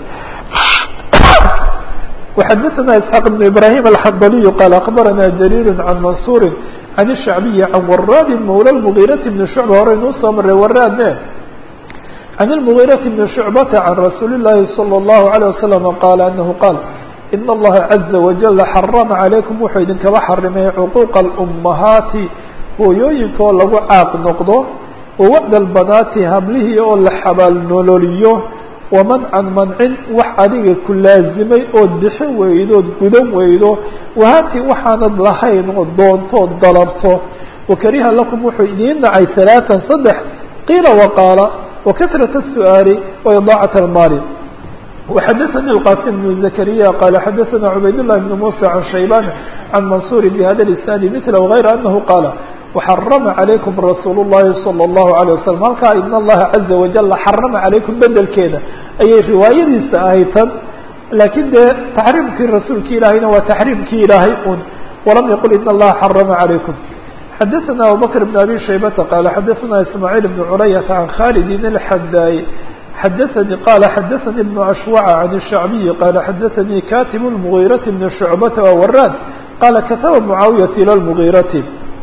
وxadثna إسحاq بن إبراهيم الحنظلي qال أخبرna جرير عن منصور عن الشhعبي عن wrاd mولى المغيرة بن شعبة horeynuu soo maray wraadne عن المغيرة بن شعبة عن رsuuل اللahi صلى الله عليه وسلم qال أنه qال إن اللaha عزa وجل حرم عليكم wuxuu idinkaba xarimay cقوq الأمهاaتi hooyooyinkaoo lagu caaq noqdo ووعd البناaتi hablihii oo la xabaal nololiyo ومنcan mancin wax adiga ku laazimay ood bixin weydo ood gudan weydo wahaati waxaanad lahayn oo doontood dalabto wakariha lakum wuxuu idiin nacay ثaلاثا saddex qiila وaqaala وkasraة السؤaaل وإضاacaة الmaali وxadثnي الqاsم بن زكريا qال xadثna عubayd اللh بن موسى عن شhaybان عن منصور بhda الإسناaد مثله غayra أنه qاaل وxarama عalaykum rasuul الlahi salى الlahu عalيه waslم halkaa in allaha caزa wajal xarama calaykum bedelkeeda ayay riwaayadiisa ahay tan lakin dee taxriimkii rasuulki ilaahayna waa taxriimkii ilaahay un walam yaqul in allaha xarama calaykum. xadaثna abubakr bn abi shaybata qala xadaثna ismaaعiil bn culayata can khalidin اlxadaay xadaثanii qala xadaثanii ibn ashwaca can الshacbiyi qala xadaثanii katib اlmugiirati bn shucbata wawaraan qala kataba mucaawiyata ilى lmugiirati.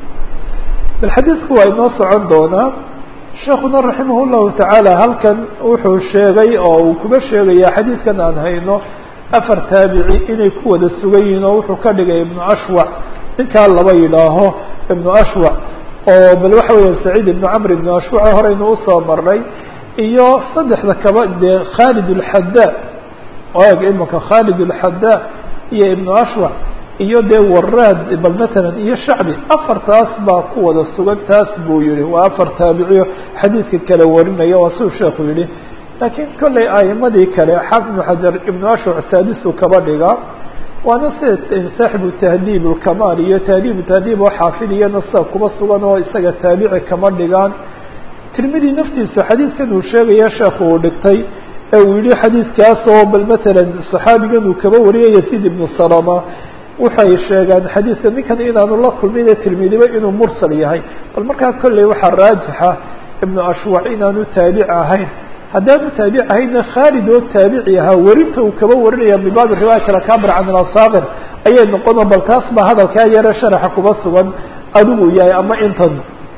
bal xadiidku waa inoo socon doonaa. sheekuna raximah llahu tacaala halkan wuxuu sheegay oo uu kuba sheegaya xadiidkan aan hayno afar taabici inay ku wada sugan yihiin oo wuxuu ka dhigay ibnu ashwac ninkaa laba yidhaaho ibnu ashwac oo bal waxa weya saciid ibnu camr ibnu ashwac horeynu usoo marnay iyo saddexda kaba dee khalid اlxadaa eg imanka khalid اlxadaa iyo ibnu ashwac iyo dee waraad bal matalan iyo shacbi afartaas baa ku wada sugan taas buu yihi waa afar taabiciyo xadiidka kala warinaya waa siduu sheekhu yihi laakiin kollay aimadii kale xaafid ibnu xajar ibnu ashwac saadisuu kaba dhigaa waana sida saaxibu tahdiib ulkamaal iyo tahdiibu tahdiib oo xaafidiyana sida kuba sugan oo isaga taabici kama dhigaan. tirmidi naftiisa xadiidkan uu sheegaya sheekhu uu dhigtay ee uu yihi xadiidkaas oo bal matalan saxaabigan uu kaba wariyay yasiid ibnu salama waxay sheegaan xadiidka ninkan inaanu la kulmin ee tirmidiba inuu mursal yahay bal markaa kolley waxaa raajixa ibnu ashwac inaanu taabic ahayn. haddaanu taabic ahaynna khaalid oo taabici ahaa werinta uu kaba warinaya min baabi riwaayat alakabir can alasaakir ayay noqono bal taas baa hadalkaa yare sharaxa kuba sugan adigu yahay ama intan.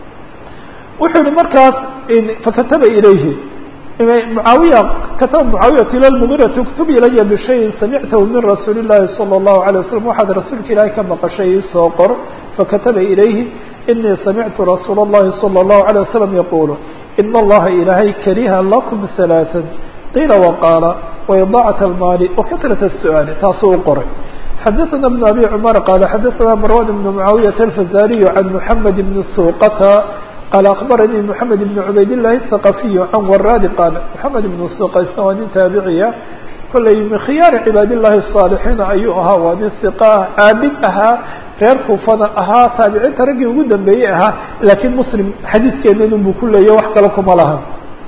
wuxuu yihi markaas fakataba ilayhi mucaawiya kataba mucaawiyat ila lmugiirati uktub ilaya bishayin samictahu min rasuuli llahi salى اllahu alay wasalam waxaad rasuulka ilaahay ka maqashay isoo qor. fakataba ilayhi inii samictu rasuula اllahi salى اllahu alيه wasalam yaqulu in allaha ilaahay kariha lakum halaaثa qiila waqaala waidaacat almaali wakatrat الsu'aali taasuu u qoray. xadaثna bn abi cumar qala xadaثna marwan bn mucaawiyata alfazariyu can muxamed bni suuqata qala akbaranii mحamed بn cubayd الlahi الثaqafiy can waraadi qaala mحamed ibn suqa isna waa nin taabiciya kollay min khiyaari cibaad الlahi الصaalixiina ayuu ahaa waa nin iqa caabid ahaa reer kufana ahaa taabiciinta raggii ugu dambeeyey ahaa laakiin muslim xadiidkeenan buu ku leeyahy wax kale kuma laha.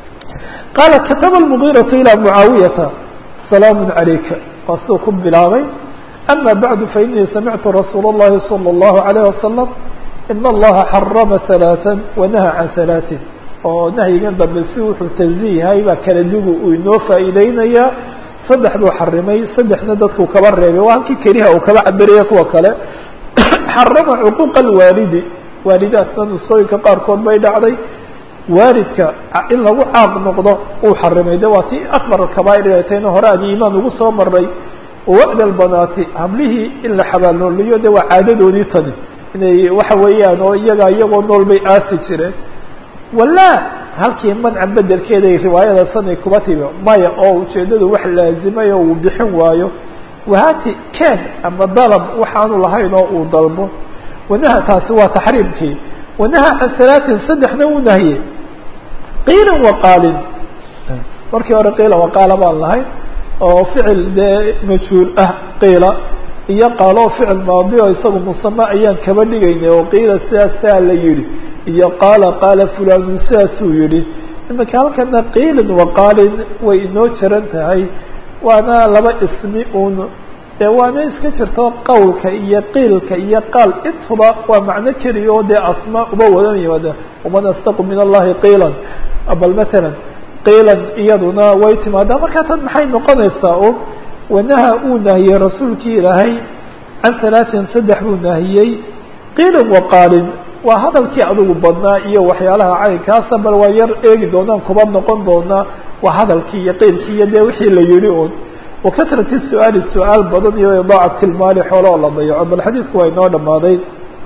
qaala kataba اlmugiiraةu ilى mucaawiyata salaamu عalayka waa siduu ku bilaabay ama bacdu fainii samictu rasuula الlahi salى الlahu عalيه wasalam in allaha xarama halaaثan wanaha can halaaثin oo nahyigan dambe si wuxuu tanziihay baa kala dugu uu inoo faa'iideynayaa. saddex buu xarimay saddexna dadku kaba reebay waa halkii keliha uu kaba cabiraya kuwa kale. xarama cuquuqa alwaalidi waalidaadna nusooyinka qaarkood bay dhacday waalidka in lagu caaq noqdo uu xarimay de waa tii akbar kabaa'ir ay tahayna hore aan iimaan ugu soo maray. wa'da albanaati hablihii in la xabaalnooliyo de waa caadadoodii tani inay waxa weeyaan oo iyaga iyagoo nool bay aasi jireen walaa halkii manca bedelkeeda ay riwaayada sanay kuba timi maya oo ujeedadu wax laazimay oo uu bixin waayo wahaati keen ama dalab waxaanu lahayn oo uu dalbo wanaha taasi waa taxriimkii wanaha can salaatin saddexna uu nahiyey qiilan waqaalin markii hore qiila waqaala baan lahayn oo ficil dee majhuul ah qiila iyo qaalo ficil maadi oo isagu musame ayaan kaba dhigaynay oo qiila sidaasaa la yihi iyo qaala qaala fulanu sidaasuu yihi imika halkana qiilin waqaalin way inoo jaran tahay waana laba ismi un dee waana iska jirto qawlka iyo qiilka iyo qaal intuba waa macno keliya oo dee asmaa uba wadan yimaada waman astaqu min allahi qiilan bal matalan qiilan iyaduna way timaadaa markaa tan maxay noqonaysaa un wanaha uu nahiyey rasuulkii ilaahay can halaaثin saddex buu nahiyey qiilan waqaalin waa hadalkii adigu badnaa iyo waxyaalaha caynkaasa bal waa yar eegi doonaan kuba noqon doonaa waa hadalkii iyo qiilkii iyo dee wixii la yihi un wakatrati su-aali su-aal badan iyo idaacat ilmaali xoolo oo la dayaco bal xadiidku waa inoo dhamaaday.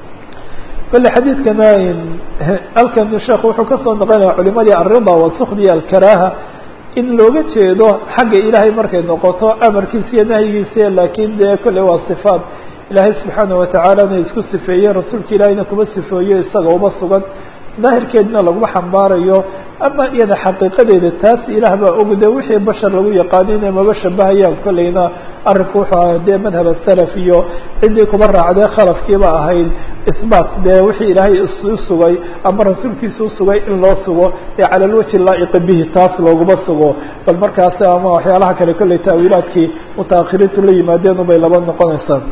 kale xadiidkana halkan sheekh wuxuu kasoo noqonaya culimadii alrida wasukdi alkaraaha in looga jeedo xagga ilaahay markay noqoto amarkiisa iyo nahyigiisa laakiin dee kolley waa sifaat ilaahay subxaana watacaalana isku sifeeyey rasuulka ilaahayna kuma sifeeyo isaga uma sugan daahirkeedna laguma xambaarayo ama iyada xaqiiqadeeda taas ilaah baa og de wixii bashar lagu yaqaanin maba shabahayaan kolleyna arrinku wuxuu ahaa dee madhab asalaf iyo ciddii kuba raacdee khalafkiiba ahayd isbaat dee wixii ilaahay usugay ama rasuulkiisa usugay in loo sugo ee cala alwajhi laa'iqi bihi taas looguma sugo bal markaas ama waxyaalaha kale kolley taawiilaadkii mutaakhiriintu la yimaadeen ubay laba noqonaysaa.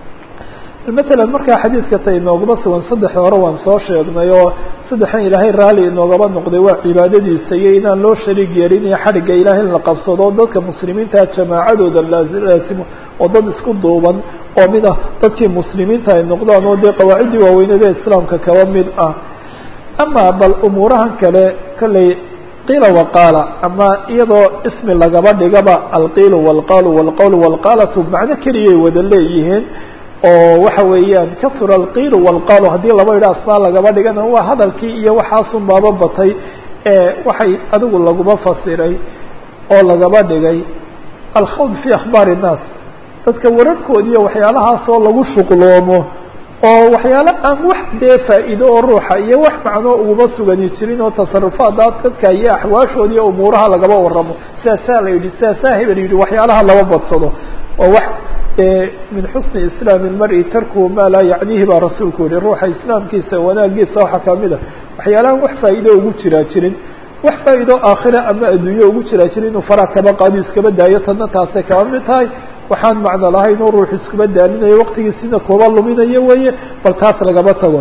matalan markaa xadiidka ta inooguma sugan saddex hore waan soo sheegnay oo saddexan ilaahay raalli inoogaba noqday waa cibaadadiisa iyo inaan loo shariig yeelin iyo xadhigga ilaahay in la qabsado dadka muslimiinta jamaacadooda laasimo oo dad isku duuban oo mid ah dadkii muslimiinta ay noqdaan oo dee qawaaciddii waaweynada islaamka kaba mid ah. ama bal umuurahan kale kolley qiila waqaala ama iyadoo ismi lagaba dhigaba alqiilu walqaalu walqawlu walqaalatu macno keliyay wada leeyihiin oo waxa weeyaan kasura alqiilu walqaalu haddii laba idha asmaa lagaba dhigana waa hadalkii iyo waxaasun baaba batay ee waxay adigu laguma fasiray oo lagaba dhigay alkhawd fi akhbaari innaas dadka wararkoodi iyo waxyaalahaasoo lagu shuqloomo oo waxyaalo aan wax dee faa'iido oo ruuxa iyo wax macno uguma sugani jirin oo tasarufaadaad dadka iyo axwaashoodi iyo umuuraha lagaba waramo sidaasaa la yidhi sidaasaa hebel yidhi waxyaalaha laba badsado oo wax min xusni islaami lmari tarkuhu maa laa yacniihi baa rasuulku yihi ruuxa islaamkiisa wanaagiisa waxaa kamid a waxyaalahan wax faa'iido ugu jiraa jirin wax faa'iido aakhira ama adduunyo ugu jiraa jirin inuu faraha kaba qaado iskaba daayo tadna taasay kaba mid tahay waxaan macno lahayn oo ruux iskuba daalinayo waqtigiisina kuba luminayo weeye bal taas lagaba tago.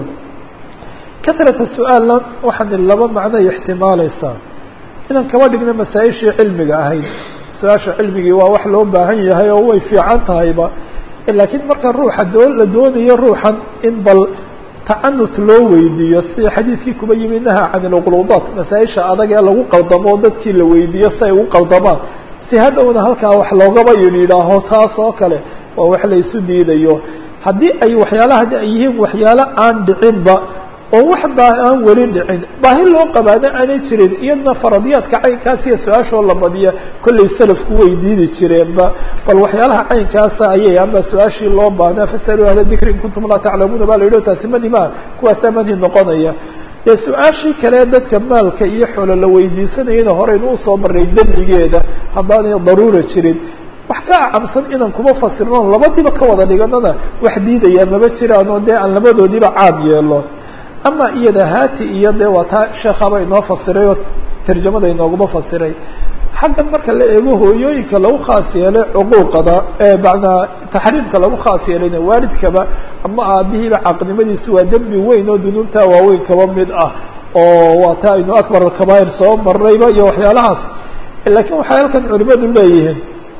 kasrata su-aalna waxaan laba macnoay ixtimaalaysaa inaan kaba dhigno masaa-ishii cilmiga ahayd. su-aasha cilmigii waa wax loo baahan yahay oo way fiican tahayba laakiin marka ruuxa doo la doonayo ruuxan in bal tacanut loo weydiiyo sida xadiidkii kuba yimi naha can ilquluudaat masaa-isha adag ee lagu qaldamo oo dadkii la weydiiyo si ay u qaldamaan si hadhowna halkaa wax loogaba yidhaaho taas oo kale waa wax la isu diidayo. haddii ay waxyaalaha ay yihiin waxyaalo aan dhicinba oo wax baa aan weli dhicin baahi loo qabaana aanay jirin iyadna faradiyaadka caynkaas iyo su-aashoo la badiya kollay salafku way diidi jireenba bal waxyaalaha caynkaasa ayay ama su-aashii loo baahnaa fasaluu ahla dikri in kuntum laa taclamuuna baa la yidhi taasi manimaa kuwaasaa mani noqonaya. dee su-aashii kale dadka maalka iyo xoolo la weydiisanayana horeynu usoo maray dembigeeda haddaanay daruura jirin wax ka acamsan inaan kuma fasirno labadiiba ka wada dhiganana wax diidaya maba jiraan oo dee aan labadoodiiba caam yeelo. ama iyada haati iyo dee waa taa sheekaba inoo fasiray oo tarjamada inooguma fasiray. xaggan marka la eego hooyooyinka lagu khaas yeelay cuquuqada ee macnaa taxriimka lagu khaas yeelayna waalidkaba ama aabihiiba caaqnimadiisu waa dembi weyn oo dunuubta waaweyn kaba mid ah oo waa taa aynu akbar alkabaa'ir soo marnayba iyo waxyaalahaas. laakiin waxay halkan culimadu leeyihiin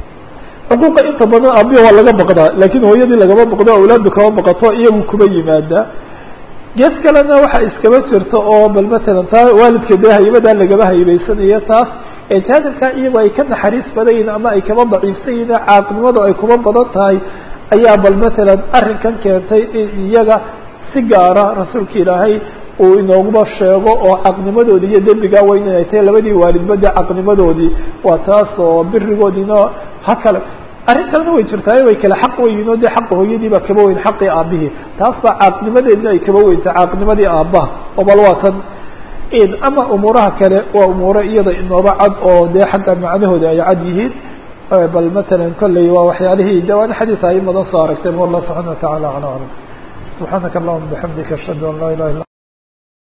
cuquuqa inta badan aabihi waa laga baqdaa laakiin hooyadii lagama baqdo awlaadu kama baqato iyagu kuba yimaada. gees kalena waxa iskaba jirta oo bal matalan taa waalidka dee haybadaa lagaba haybaysanayo taas ee jaanibkaa iyagu ay ka naxariis badan yihin ama ay kaba daciifsan yihin caaqnimadu ay kuma badan tahay ayaa bal matalan arrinkan keentay in iyaga si gaara rasuulka ilaahay uu inooguma sheego oo caqnimadoodii iyo dembigaa weyn inay tahay labadii waalidba dee caqnimadoodii waa taas oo birigoodiina ha kale arrin kalena way jirtaa way kale xaq weyn oo dee xaqa hooyadii baa kaba weyn xaqii aabihii taas baa caaqnimadeedna ay kaba weynta caaqnimadii aabbaha oo bal waa tan ama umuuraha kale waa umuuro iyada inooba cad oo dee xagga macnahooda ay cad yihiin bal matalan kolley waa waxyaalihii de waana xadiis ay madan soo aragteen wallah subxana wa tacala ala aclam subxaanaka allahuma bixamdika ashhadu an laa ilaha illa